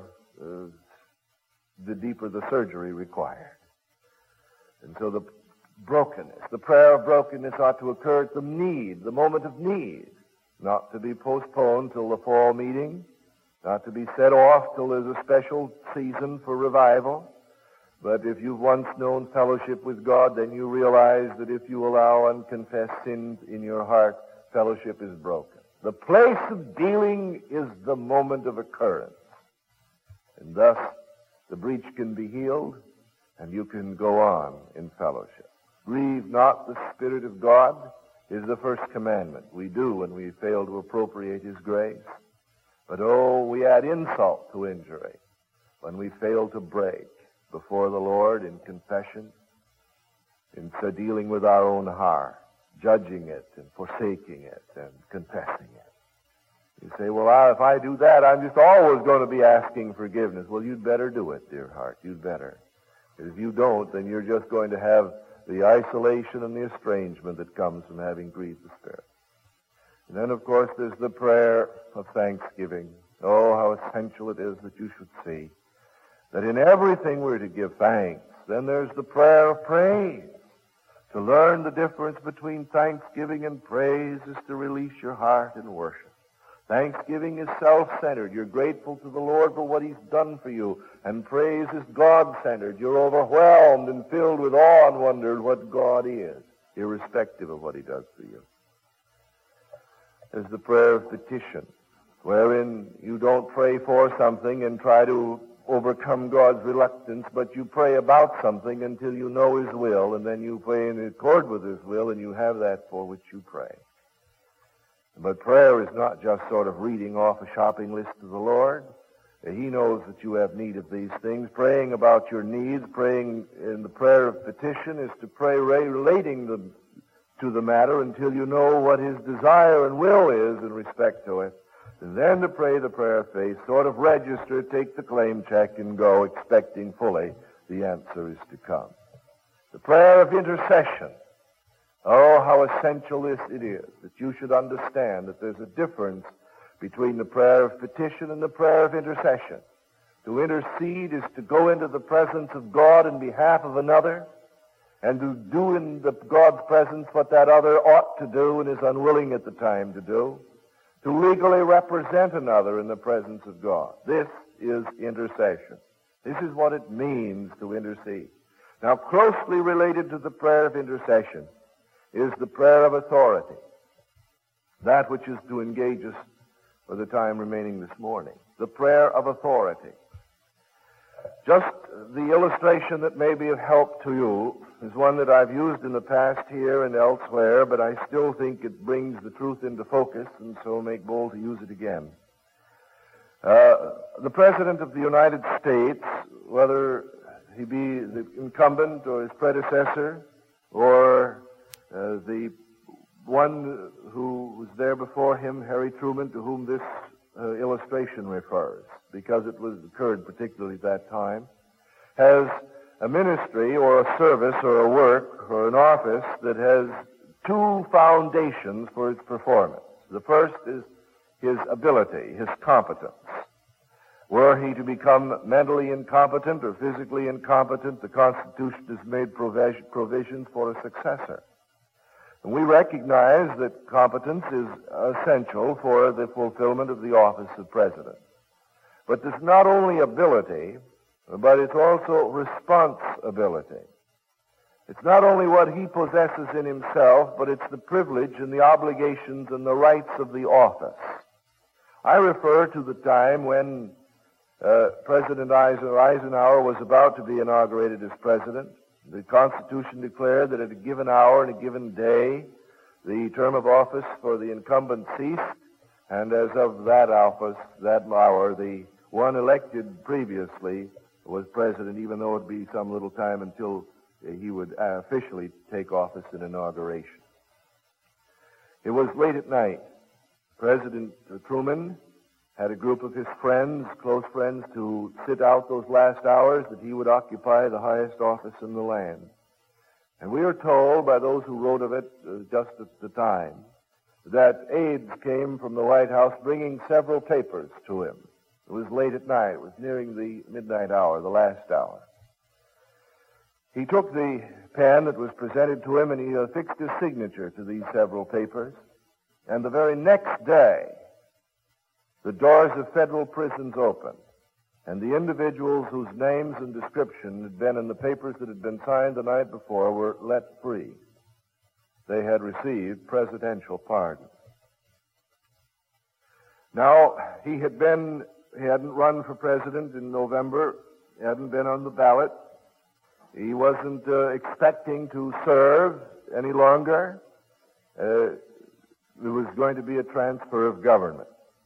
the deeper the surgery required. And so the brokenness, the prayer of brokenness ought to occur at the moment of need, not to be postponed till the fall meeting, not to be set off till there's a special season for revival. But if you've once known fellowship with God, then you realize that if you allow unconfessed sin in your heart, fellowship is broken. The place of dealing is the moment of occurrence. And thus, the breach can be healed, and you can go on in fellowship. Grieve not the Spirit of God is the first commandment. We do when we fail to appropriate his grace. But we add insult to injury when we fail to break before the Lord in confession, in so dealing with our own heart, judging it and forsaking it and confessing it. You say, well, if I do that, I'm just always going to be asking forgiveness. Well, you'd better do it, dear heart. You'd better. If you don't, then you're just going to have the isolation and the estrangement that comes from having grieved the Spirit. And then, of course, there's the prayer of thanksgiving. Oh, how essential it is that you should see that in everything we're to give thanks. Then there's the prayer of praise. To learn the difference between thanksgiving and praise is to release your heart in worship. Thanksgiving is self-centered. You're grateful to the Lord for what he's done for you. And praise is God-centered. You're overwhelmed and filled with awe and wonder at what God is, irrespective of what he does for you. There's the prayer of petition, wherein you don't pray for something and try to overcome God's reluctance, but you pray about something until you know his will, and then you pray in accord with his will, and you have that for which you pray. But prayer is not just sort of reading off a shopping list to the Lord. He knows that you have need of these things. Praying about your needs, praying in the prayer of petition is to pray relating them to the matter until you know what his desire and will is in respect to it, and then to pray the prayer of faith, sort of register, take the claim check, and go expecting fully the answer is to come. The prayer of intercession. Oh, how essential it is that you should understand that there's a difference between the prayer of petition and the prayer of intercession. To intercede is to go into the presence of God in behalf of another, and to do in God's presence what that other ought to do and is unwilling at the time to do, to legally represent another in the presence of God. This is intercession. This is what it means to intercede. Now, closely related to the prayer of intercession is the prayer of authority, that which is to engage us for the time remaining this morning, the prayer of authority. Just the illustration that may be of help to you is one that I've used in the past here and elsewhere, but I still think it brings the truth into focus, and so make bold to use it again. The President of the United States, whether he be the incumbent or his predecessor, or the one who was there before him, Harry Truman, to whom this illustration refers, because it occurred particularly at that time, has a ministry or a service or a work or an office that has two foundations for its performance. The first is his ability, his competence. Were he to become mentally incompetent or physically incompetent, the Constitution has made provisions for a successor. And we recognize that competence is essential for the fulfillment of the office of president. But there's not only ability, but it's also responsibility. It's not only what he possesses in himself, but it's the privilege and the obligations and the rights of the office. I refer to the time when President Eisenhower was about to be inaugurated as president. The Constitution declared that at a given hour and a given day, the term of office for the incumbent ceased, and as of that hour, the one elected previously was president, even though it would be some little time until he would officially take office in inauguration. It was late at night. President Truman had a group of his friends, close friends, to sit out those last hours that he would occupy the highest office in the land. And we are told by those who wrote of it just at the time that aides came from the White House bringing several papers to him. It was late at night. It was nearing the midnight hour, the last hour. He took the pen that was presented to him and he affixed his signature to these several papers. And the very next day, the doors of federal prisons opened, and the individuals whose names and description had been in the papers that had been signed the night before were let free. They had received presidential pardons. Now, he hadn't run for president in November. He hadn't been on the ballot. He wasn't expecting to serve any longer. There was going to be a transfer of government.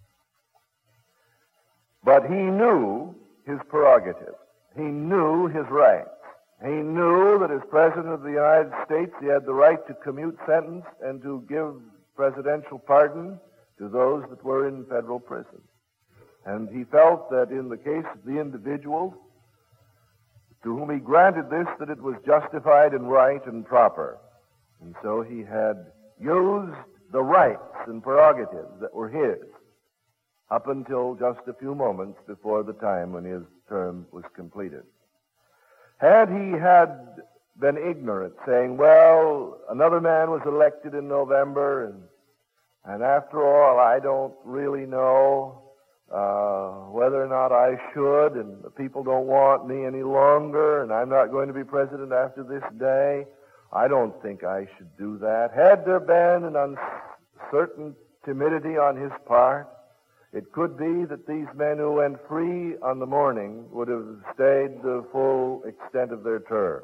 But he knew his prerogatives. He knew his rights. He knew that as President of the United States, he had the right to commute sentence and to give presidential pardon to those that were in federal prison. And he felt that in the case of the individuals to whom he granted this, that it was justified and right and proper. And so he had used the rights and prerogatives that were his up until just a few moments before the time when his term was completed. Had he had been ignorant, saying, well, another man was elected in November, and after all, I don't really know whether or not I should, and the people don't want me any longer, and I'm not going to be president after this day, I don't think I should do that. Had there been an uncertain timidity on his part, it could be that these men who went free on the morning would have stayed the full extent of their term.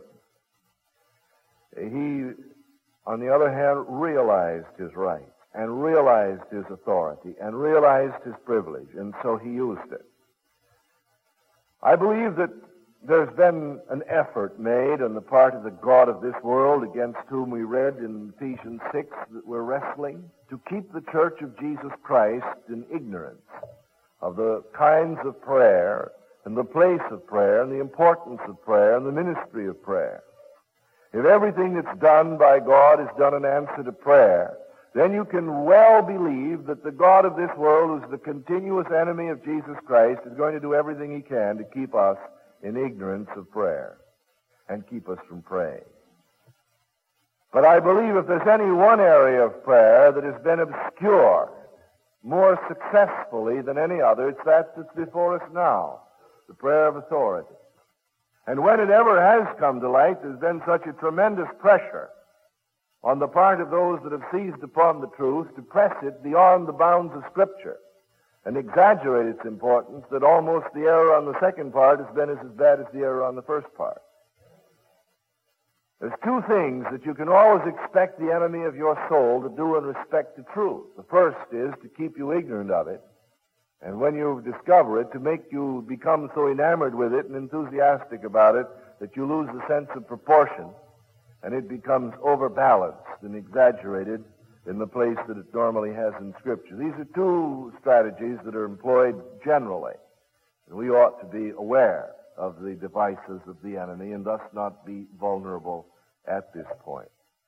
He, on the other hand, realized his rights and realized his authority and realized his privilege, and so he used it. I believe that there's been an effort made on the part of the God of this world, against whom we read in Ephesians 6 that we're wrestling, to keep the Church of Jesus Christ in ignorance of the kinds of prayer and the place of prayer and the importance of prayer and the ministry of prayer. If everything that's done by God is done in answer to prayer, then you can well believe that the God of this world, who's the continuous enemy of Jesus Christ, is going to do everything he can to keep us in ignorance of prayer and keep us from praying. But I believe if there's any one area of prayer that has been obscure more successfully than any other, it's that that's before us now, the prayer of authority. And when it ever has come to light, there's been such a tremendous pressure on the part of those that have seized upon the truth to press it beyond the bounds of Scripture and exaggerate its importance, that almost the error on the second part has been as bad as the error on the first part. There's two things that you can always expect the enemy of your soul to do in respect to truth. The first is to keep you ignorant of it, and when you discover it, to make you become so enamored with it and enthusiastic about it that you lose the sense of proportion, and it becomes overbalanced and exaggerated in the place that it normally has in Scripture. These are two strategies that are employed generally, and we ought to be aware of the devices of the enemy and thus not be vulnerable at this point.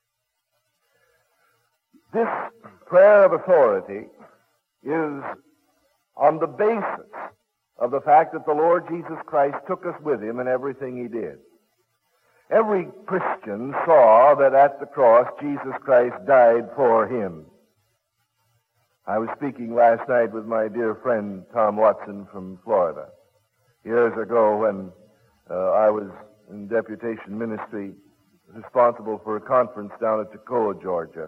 This prayer of authority is on the basis of the fact that the Lord Jesus Christ took us with him in everything he did. Every Christian saw that at the cross Jesus Christ died for him. I was speaking last night with my dear friend Tom Watson from Florida. Years ago, when I was in deputation ministry, responsible for a conference down at Toccoa, Georgia.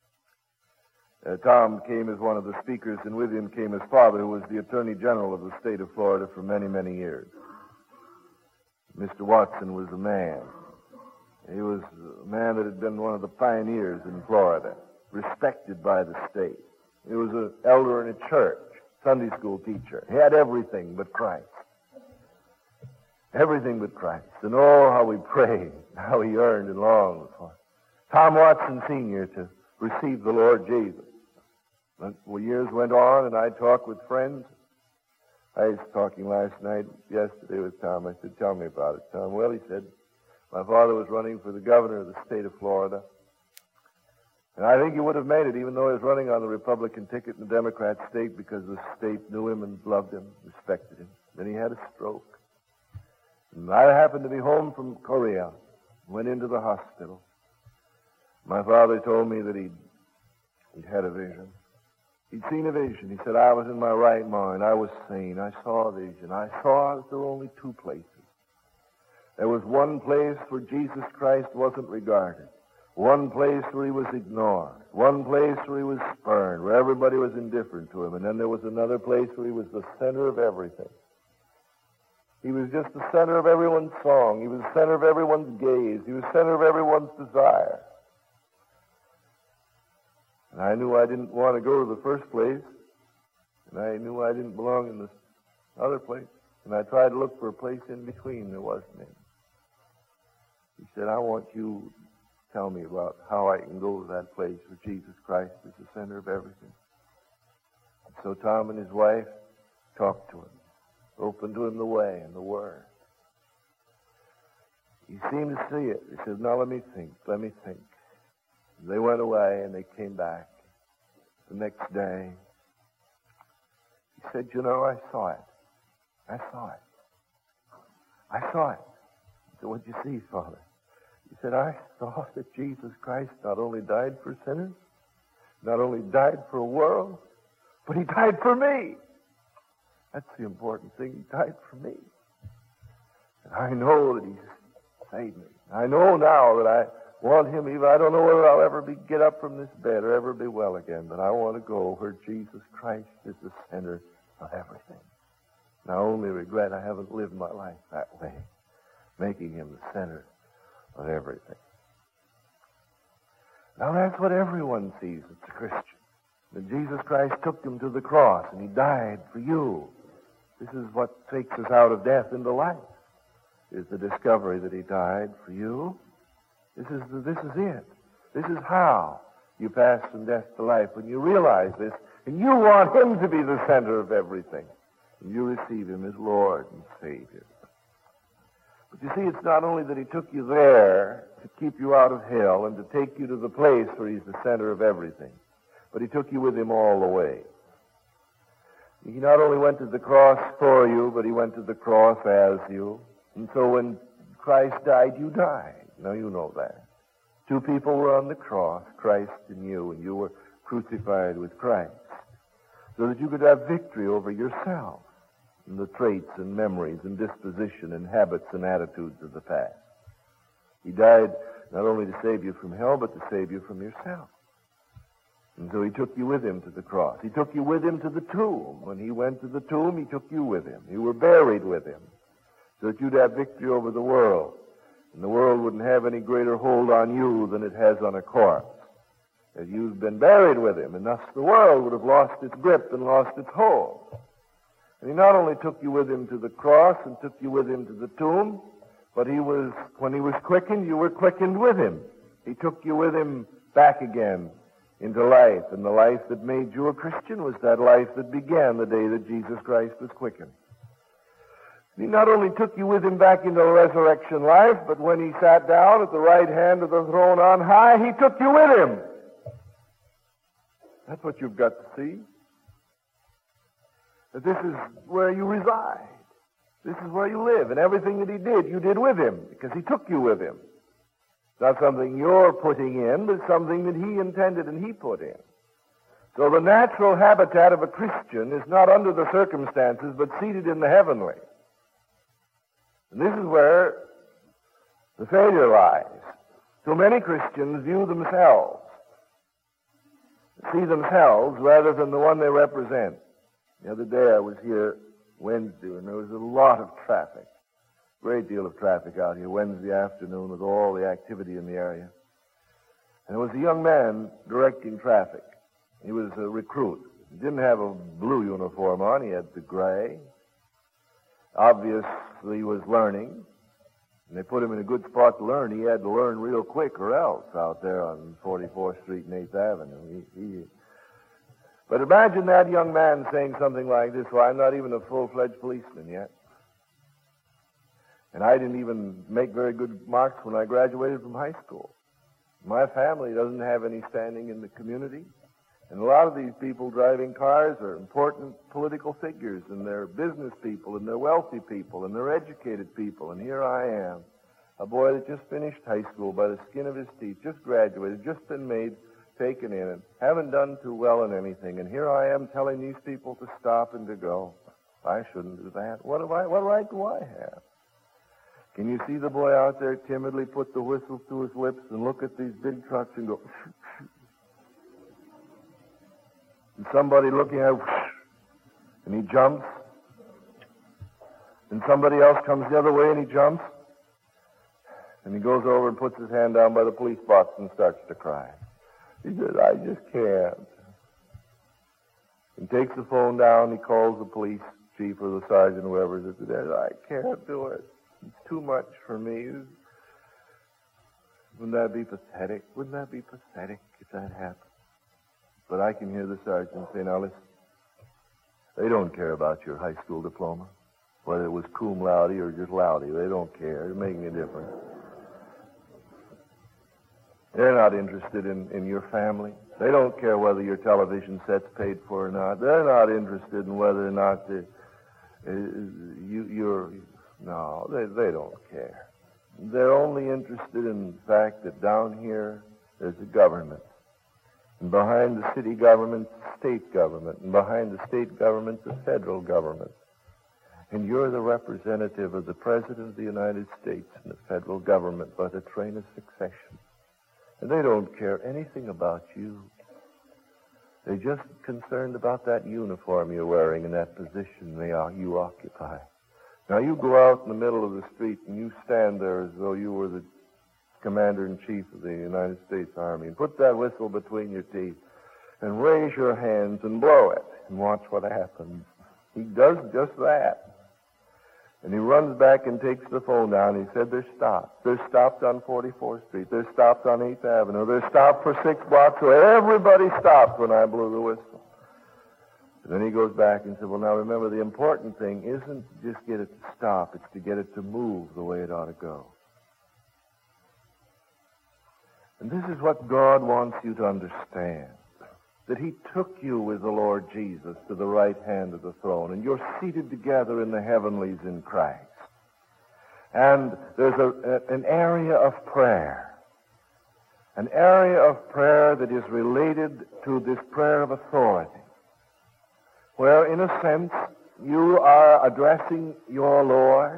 Tom came as one of the speakers, and with him came his father, who was the Attorney General of the state of Florida for many, many years. Mr. Watson was a man. He was a man that had been one of the pioneers in Florida, respected by the state. He was an elder in a church, Sunday school teacher. He had everything but Christ. Everything but Christ. And oh, how we prayed, how he yearned and longed for Tom Watson Sr. to receive the Lord Jesus. But years went on, and I talked with friends. I was talking yesterday with Tom. I said, tell me about it, Tom. Well, he said, my father was running for the governor of the state of Florida. And I think he would have made it, even though he was running on the Republican ticket in the Democrat state, because the state knew him and loved him, respected him. Then he had a stroke. And I happened to be home from Korea, went into the hospital. My father told me that he'd had a vision. He'd seen a vision. He said, I was in my right mind. I was sane. I saw a vision. I saw that there were only two places. There was one place where Jesus Christ wasn't regarded, one place where he was ignored, one place where he was spurned, where everybody was indifferent to him, and then there was another place where he was the center of everything. He was just the center of everyone's song. He was the center of everyone's gaze. He was the center of everyone's desire. And I knew I didn't want to go to the first place, and I knew I didn't belong in the other place, and I tried to look for a place in between. There wasn't any. He said, I want you to tell me about how I can go to that place where Jesus Christ is the center of everything. And so Tom and his wife talked to him, opened to him the way and the Word. He seemed to see it. He said, now let me think. And they went away, and they came back the next day. He said, I saw it. I saw it. I said, what'd you see, Father? He said, I saw that Jesus Christ not only died for sinners, not only died for a world, but he died for me. That's the important thing. He died for me. And I know that he's saved me. I know now that I want him, even I don't know whether I'll ever get up from this bed or ever be well again, but I want to go where Jesus Christ is the center of everything. And I only regret I haven't lived my life that way, making him the center of everything. Now that's what everyone sees that's a Christian. That Jesus Christ took him to the cross and he died for you. This is what takes us out of death into life. is the discovery that he died for you. This is it. This is how you pass from death to life, when you realize this, and you want him to be the center of everything. And you receive him as Lord and Savior. But you see, it's not only that he took you there to keep you out of hell and to take you to the place where he's the center of everything, but he took you with him all the way. He not only went to the cross for you, but he went to the cross as you. And so when Christ died, you died. Now you know that. Two people were on the cross, Christ and you were crucified with Christ, so that you could have victory over yourself and the traits and memories and disposition and habits and attitudes of the past. He died not only to save you from hell, but to save you from yourself. And so he took you with him to the cross. He took you with him to the tomb. When he went to the tomb, he took you with him. You were buried with him, so that you'd have victory over the world. And the world wouldn't have any greater hold on you than it has on a corpse. As you've been buried with him, and thus the world would have lost its grip and lost its hold. And he not only took you with him to the cross and took you with him to the tomb, but when he was quickened, you were quickened with him. He took you with him back again into life, and the life that made you a Christian was that life that began the day that Jesus Christ was quickened. He not only took you with him back into resurrection life, but when he sat down at the right hand of the throne on high, he took you with him. That's what you've got to see. That this is where you reside. This is where you live. And everything that he did, you did with him, because he took you with him. It's not something you're putting in, but something that he intended and he put in. So the natural habitat of a Christian is not under the circumstances, but seated in the heavenly. And this is where the failure lies. So many Christians view themselves, see themselves rather than the one they represent. The other day I was here Wednesday, and there was a lot of traffic, a great deal of traffic out here Wednesday afternoon with all the activity in the area. And there was a young man directing traffic. He was a recruit. He didn't have a blue uniform on. He had the gray. Obviously, he was learning. And they put him in a good spot to learn. He had to learn real quick or else out there on 44th Street and 8th Avenue. But imagine that young man saying something like this, well, I'm not even a full-fledged policeman yet. And I didn't even make very good marks when I graduated from high school. My family doesn't have any standing in the community. And a lot of these people driving cars are important political figures, and they're business people, and they're wealthy people, and they're educated people. And here I am, a boy that just finished high school by the skin of his teeth, just graduated, just been made, taken in, and haven't done too well in anything. And here I am telling these people to stop and to go. I shouldn't do that. What right do I have? Can you see the boy out there timidly put the whistle to his lips and look at these big trucks and go, and somebody looking at him, and he jumps, and somebody else comes the other way and he jumps, and he goes over and puts his hand down by the police box and starts to cry. He says, I just can't. And takes the phone down, he calls the police chief or the sergeant, whoever it is, and I can't do it. It's too much for me. Wouldn't that be pathetic? Wouldn't that be pathetic if that happened? But I can hear the sergeant say, now listen, they don't care about your high school diploma, whether it was cum laude or just laude. They don't care. It's making a difference. They're not interested in your family. They don't care whether your television set's paid for or not. They're not interested in whether or not no, they don't care. They're only interested in the fact that down here there's a government. And behind the city government, state government. And behind the state government, the federal government. And you're the representative of the President of the United States and the federal government by the train of succession. And they don't care anything about you. They're just concerned about that uniform you're wearing and that position you occupy. Now, you go out in the middle of the street and you stand there as though you were the Commander-in-Chief of the United States Army, and put that whistle between your teeth and raise your hands and blow it and watch what happens. He does just that. And he runs back and takes the phone down. He said, they're stopped. They're stopped on 44th Street. They're stopped on 8th Avenue. They're stopped for 6 blocks away. Everybody stopped when I blew the whistle. And then he goes back and said, well, now remember, the important thing isn't to just get it to stop. It's to get it to move the way it ought to go. And this is what God wants you to understand. That he took you with the Lord Jesus to the right hand of the throne, and you're seated together in the heavenlies in Christ. And there's an area of prayer. An area of prayer that is related to this prayer of authority, where, in a sense, you are addressing your Lord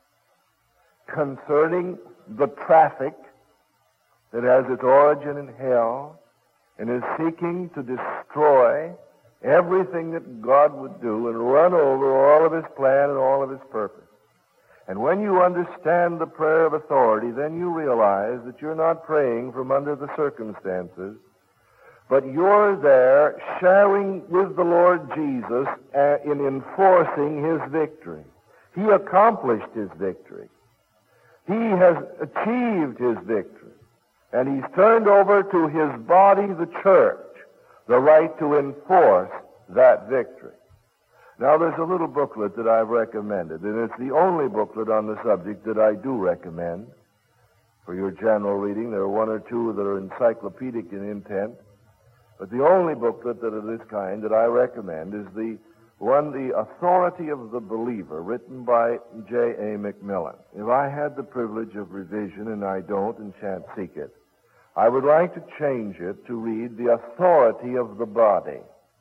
concerning the traffic that has its origin in hell and is seeking to destroy everything that God would do and run over all of his plan and all of his purpose. And when you understand the prayer of authority, then you realize that you're not praying from under the circumstances, but you're there sharing with the Lord Jesus in enforcing his victory. He accomplished his victory. He has achieved his victory. And he's turned over to his body, the church, the right to enforce that victory. Now, there's a little booklet that I've recommended, and it's the only booklet on the subject that I do recommend for your general reading. There are 1 or 2 that are encyclopedic in intent, but the only booklet that of this kind that I recommend is the one, The Authority of the Believer, written by J.A. McMillan. If I had the privilege of revision, and I don't and shan't seek it, I would like to change it to read The Authority of the Body.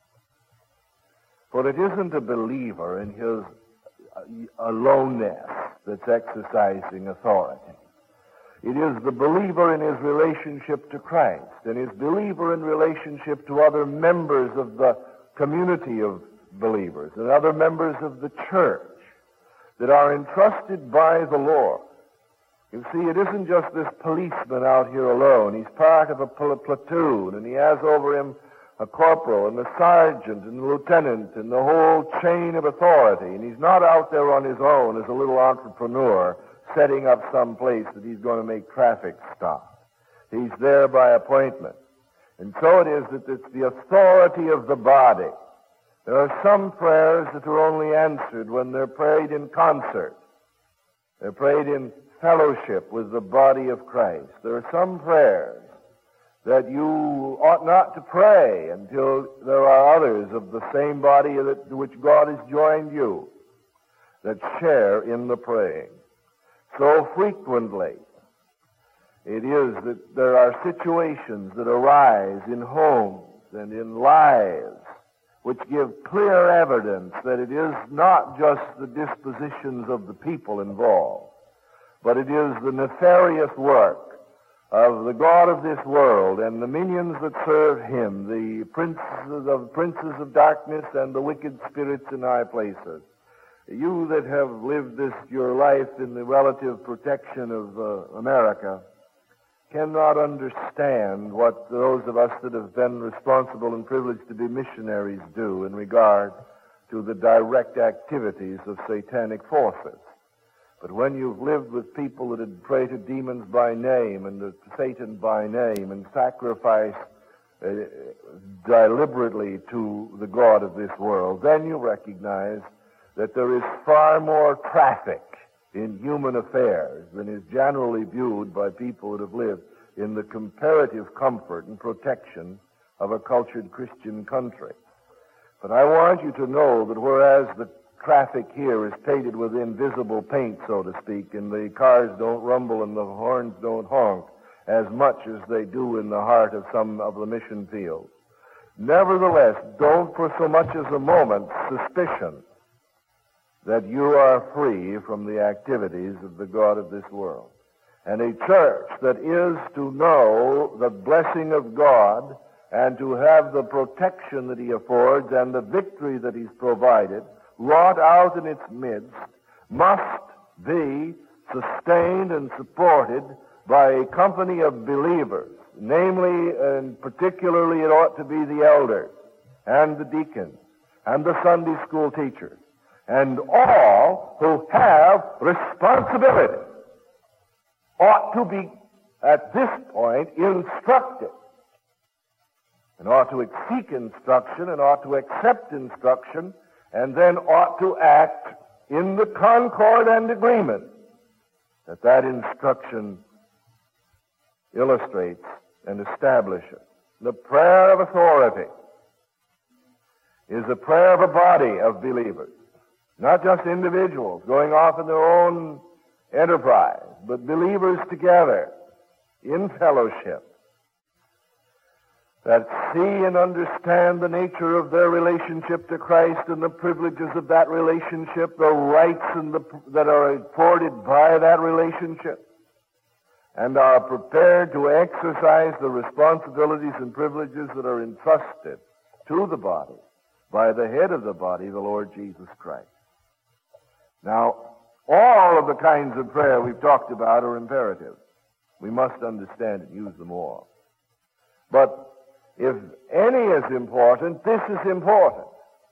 For it isn't a believer in his aloneness that's exercising authority. It is the believer in his relationship to Christ and his believer in relationship to other members of the community of believers and other members of the church that are entrusted by the Lord. You see, it isn't just this policeman out here alone. He's part of a platoon, and he has over him a corporal and a sergeant and a lieutenant and the whole chain of authority. And he's not out there on his own as a little entrepreneur setting up some place that he's going to make traffic stop. He's there by appointment. And so it is that it's the authority of the body. There are some prayers that are only answered when they're prayed in concert. They're prayed in fellowship with the body of Christ. There are some prayers that you ought not to pray until there are others of the same body to which God has joined you that share in the praying. So frequently it is that there are situations that arise in homes and in lives which give clear evidence that it is not just the dispositions of the people involved, but it is the nefarious work of the God of this world and the minions that serve him, the princes of darkness and the wicked spirits in high places. You that have lived your life in the relative protection of America cannot understand what those of us that have been responsible and privileged to be missionaries do in regard to the direct activities of satanic forces. But when you've lived with people that had prayed to demons by name and to Satan by name and sacrifice deliberately to the God of this world, then you recognize that there is far more traffic in human affairs than is generally viewed by people that have lived in the comparative comfort and protection of a cultured Christian country. But I want you to know that whereas the traffic here is painted with invisible paint, so to speak, and the cars don't rumble and the horns don't honk as much as they do in the heart of some of the mission fields, nevertheless, don't for so much as a moment suspicion that you are free from the activities of the God of this world. And a church that is to know the blessing of God and to have the protection that he affords and the victory that he's provided wrought out in its midst must be sustained and supported by a company of believers, namely and particularly it ought to be the elders and the deacons and the Sunday school teachers And all who have responsibility ought to be, at this point, instructed, and ought to seek instruction, and ought to accept instruction, and then ought to act in the concord and agreement that that instruction illustrates and establishes. The prayer of authority is a prayer of a body of believers, not just individuals going off in their own enterprise, but believers together in fellowship that see and understand the nature of their relationship to Christ and the privileges of that relationship, the rights that are afforded by that relationship, and are prepared to exercise the responsibilities and privileges that are entrusted to the body by the head of the body, the Lord Jesus Christ. Now, all of the kinds of prayer we've talked about are imperative. We must understand and use them all. But if any is important, this is important.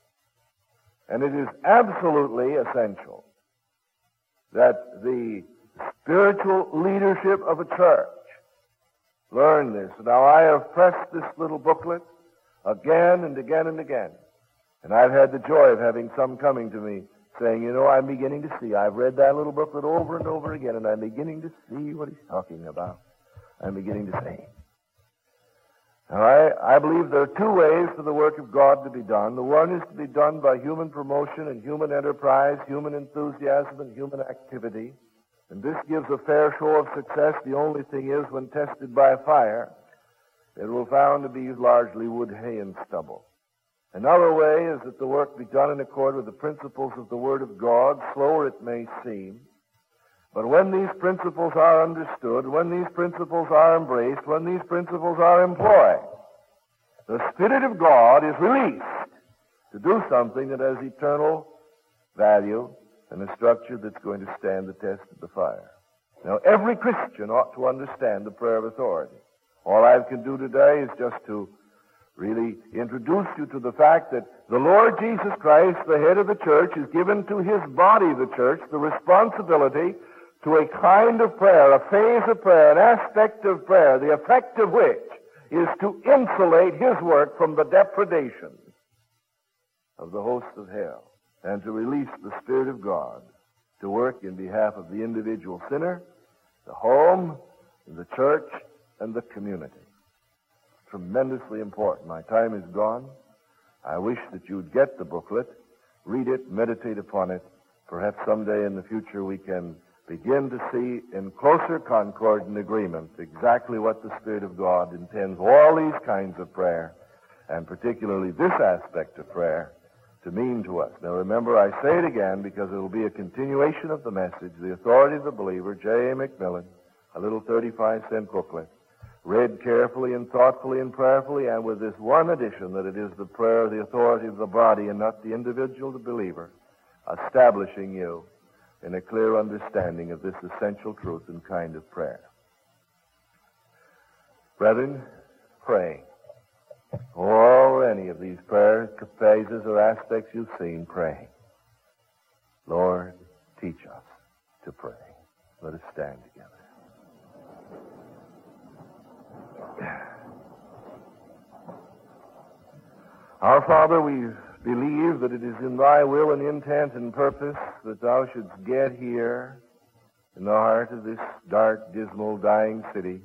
And it is absolutely essential that the spiritual leadership of a church learn this. Now, I have pressed this little booklet again and again and again. And I've had the joy of having some coming to me saying, you know, I'm beginning to see. I've read that little booklet over and over again, and I'm beginning to see what he's talking about. I'm beginning to see. Now, I believe there are two ways for the work of God to be done. The one is to be done by human promotion and human enterprise, human enthusiasm and human activity. And this gives a fair show of success. The only thing is, when tested by fire, it will be found to be largely wood, hay, and stubble. Another way is that the work be done in accord with the principles of the Word of God, slower it may seem. But when these principles are understood, when these principles are embraced, when these principles are employed, the Spirit of God is released to do something that has eternal value and a structure that's going to stand the test of the fire. Now, every Christian ought to understand the prayer of authority. All I can do today is just to really introduce you to the fact that the Lord Jesus Christ, the head of the church, has given to his body, the church, the responsibility to a kind of prayer, a phase of prayer, an aspect of prayer, the effect of which is to insulate his work from the depredations of the hosts of hell and to release the Spirit of God to work in behalf of the individual sinner, the home, the church, and the community. Tremendously important. My time is gone. I wish that you'd get the booklet, read it, meditate upon it. Perhaps someday in the future we can begin to see in closer concord and agreement exactly what the Spirit of God intends all these kinds of prayer, and particularly this aspect of prayer, to mean to us. Now remember, I say it again because it will be a continuation of the message, The Authority of the Believer, J.A. McMillan, a little 35-cent booklet, read carefully and thoughtfully and prayerfully, and with this one addition, that it is the prayer of the authority of the body and not the individual, the believer, establishing you in a clear understanding of this essential truth and kind of prayer. Brethren, pray. Or any of these prayer phases or aspects you've seen, pray. Lord, teach us to pray. Let us stand together. Our Father, we believe that it is in thy will and intent and purpose that thou shouldst get here in the heart of this dark, dismal, dying city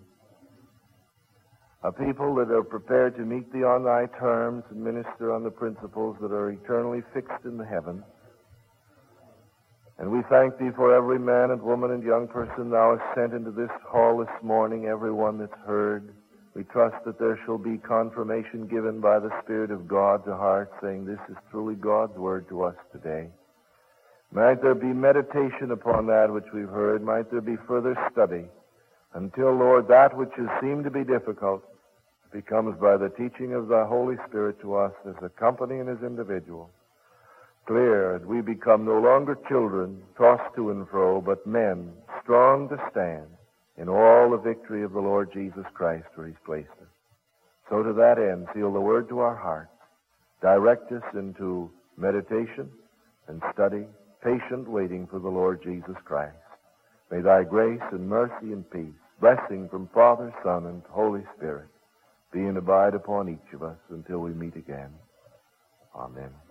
a people that are prepared to meet thee on thy terms and minister on the principles that are eternally fixed in the heavens. And we thank thee for every man and woman and young person thou hast sent into this hall this morning, every one that's heard. We trust that there shall be confirmation given by the Spirit of God to hearts, saying, this is truly God's word to us today. Might there be meditation upon that which we've heard. Might there be further study until, Lord, that which has seemed to be difficult becomes, by the teaching of the Holy Spirit to us as a company and as individuals, clear, and we become no longer children tossed to and fro, but men strong to stand in all the victory of the Lord Jesus Christ where he's placed us. So to that end, seal the word to our hearts. Direct us into meditation. and study, patient waiting for the Lord Jesus Christ. May thy grace and mercy and peace, blessing from Father, Son, and Holy Spirit, be and abide upon each of us until we meet again. Amen.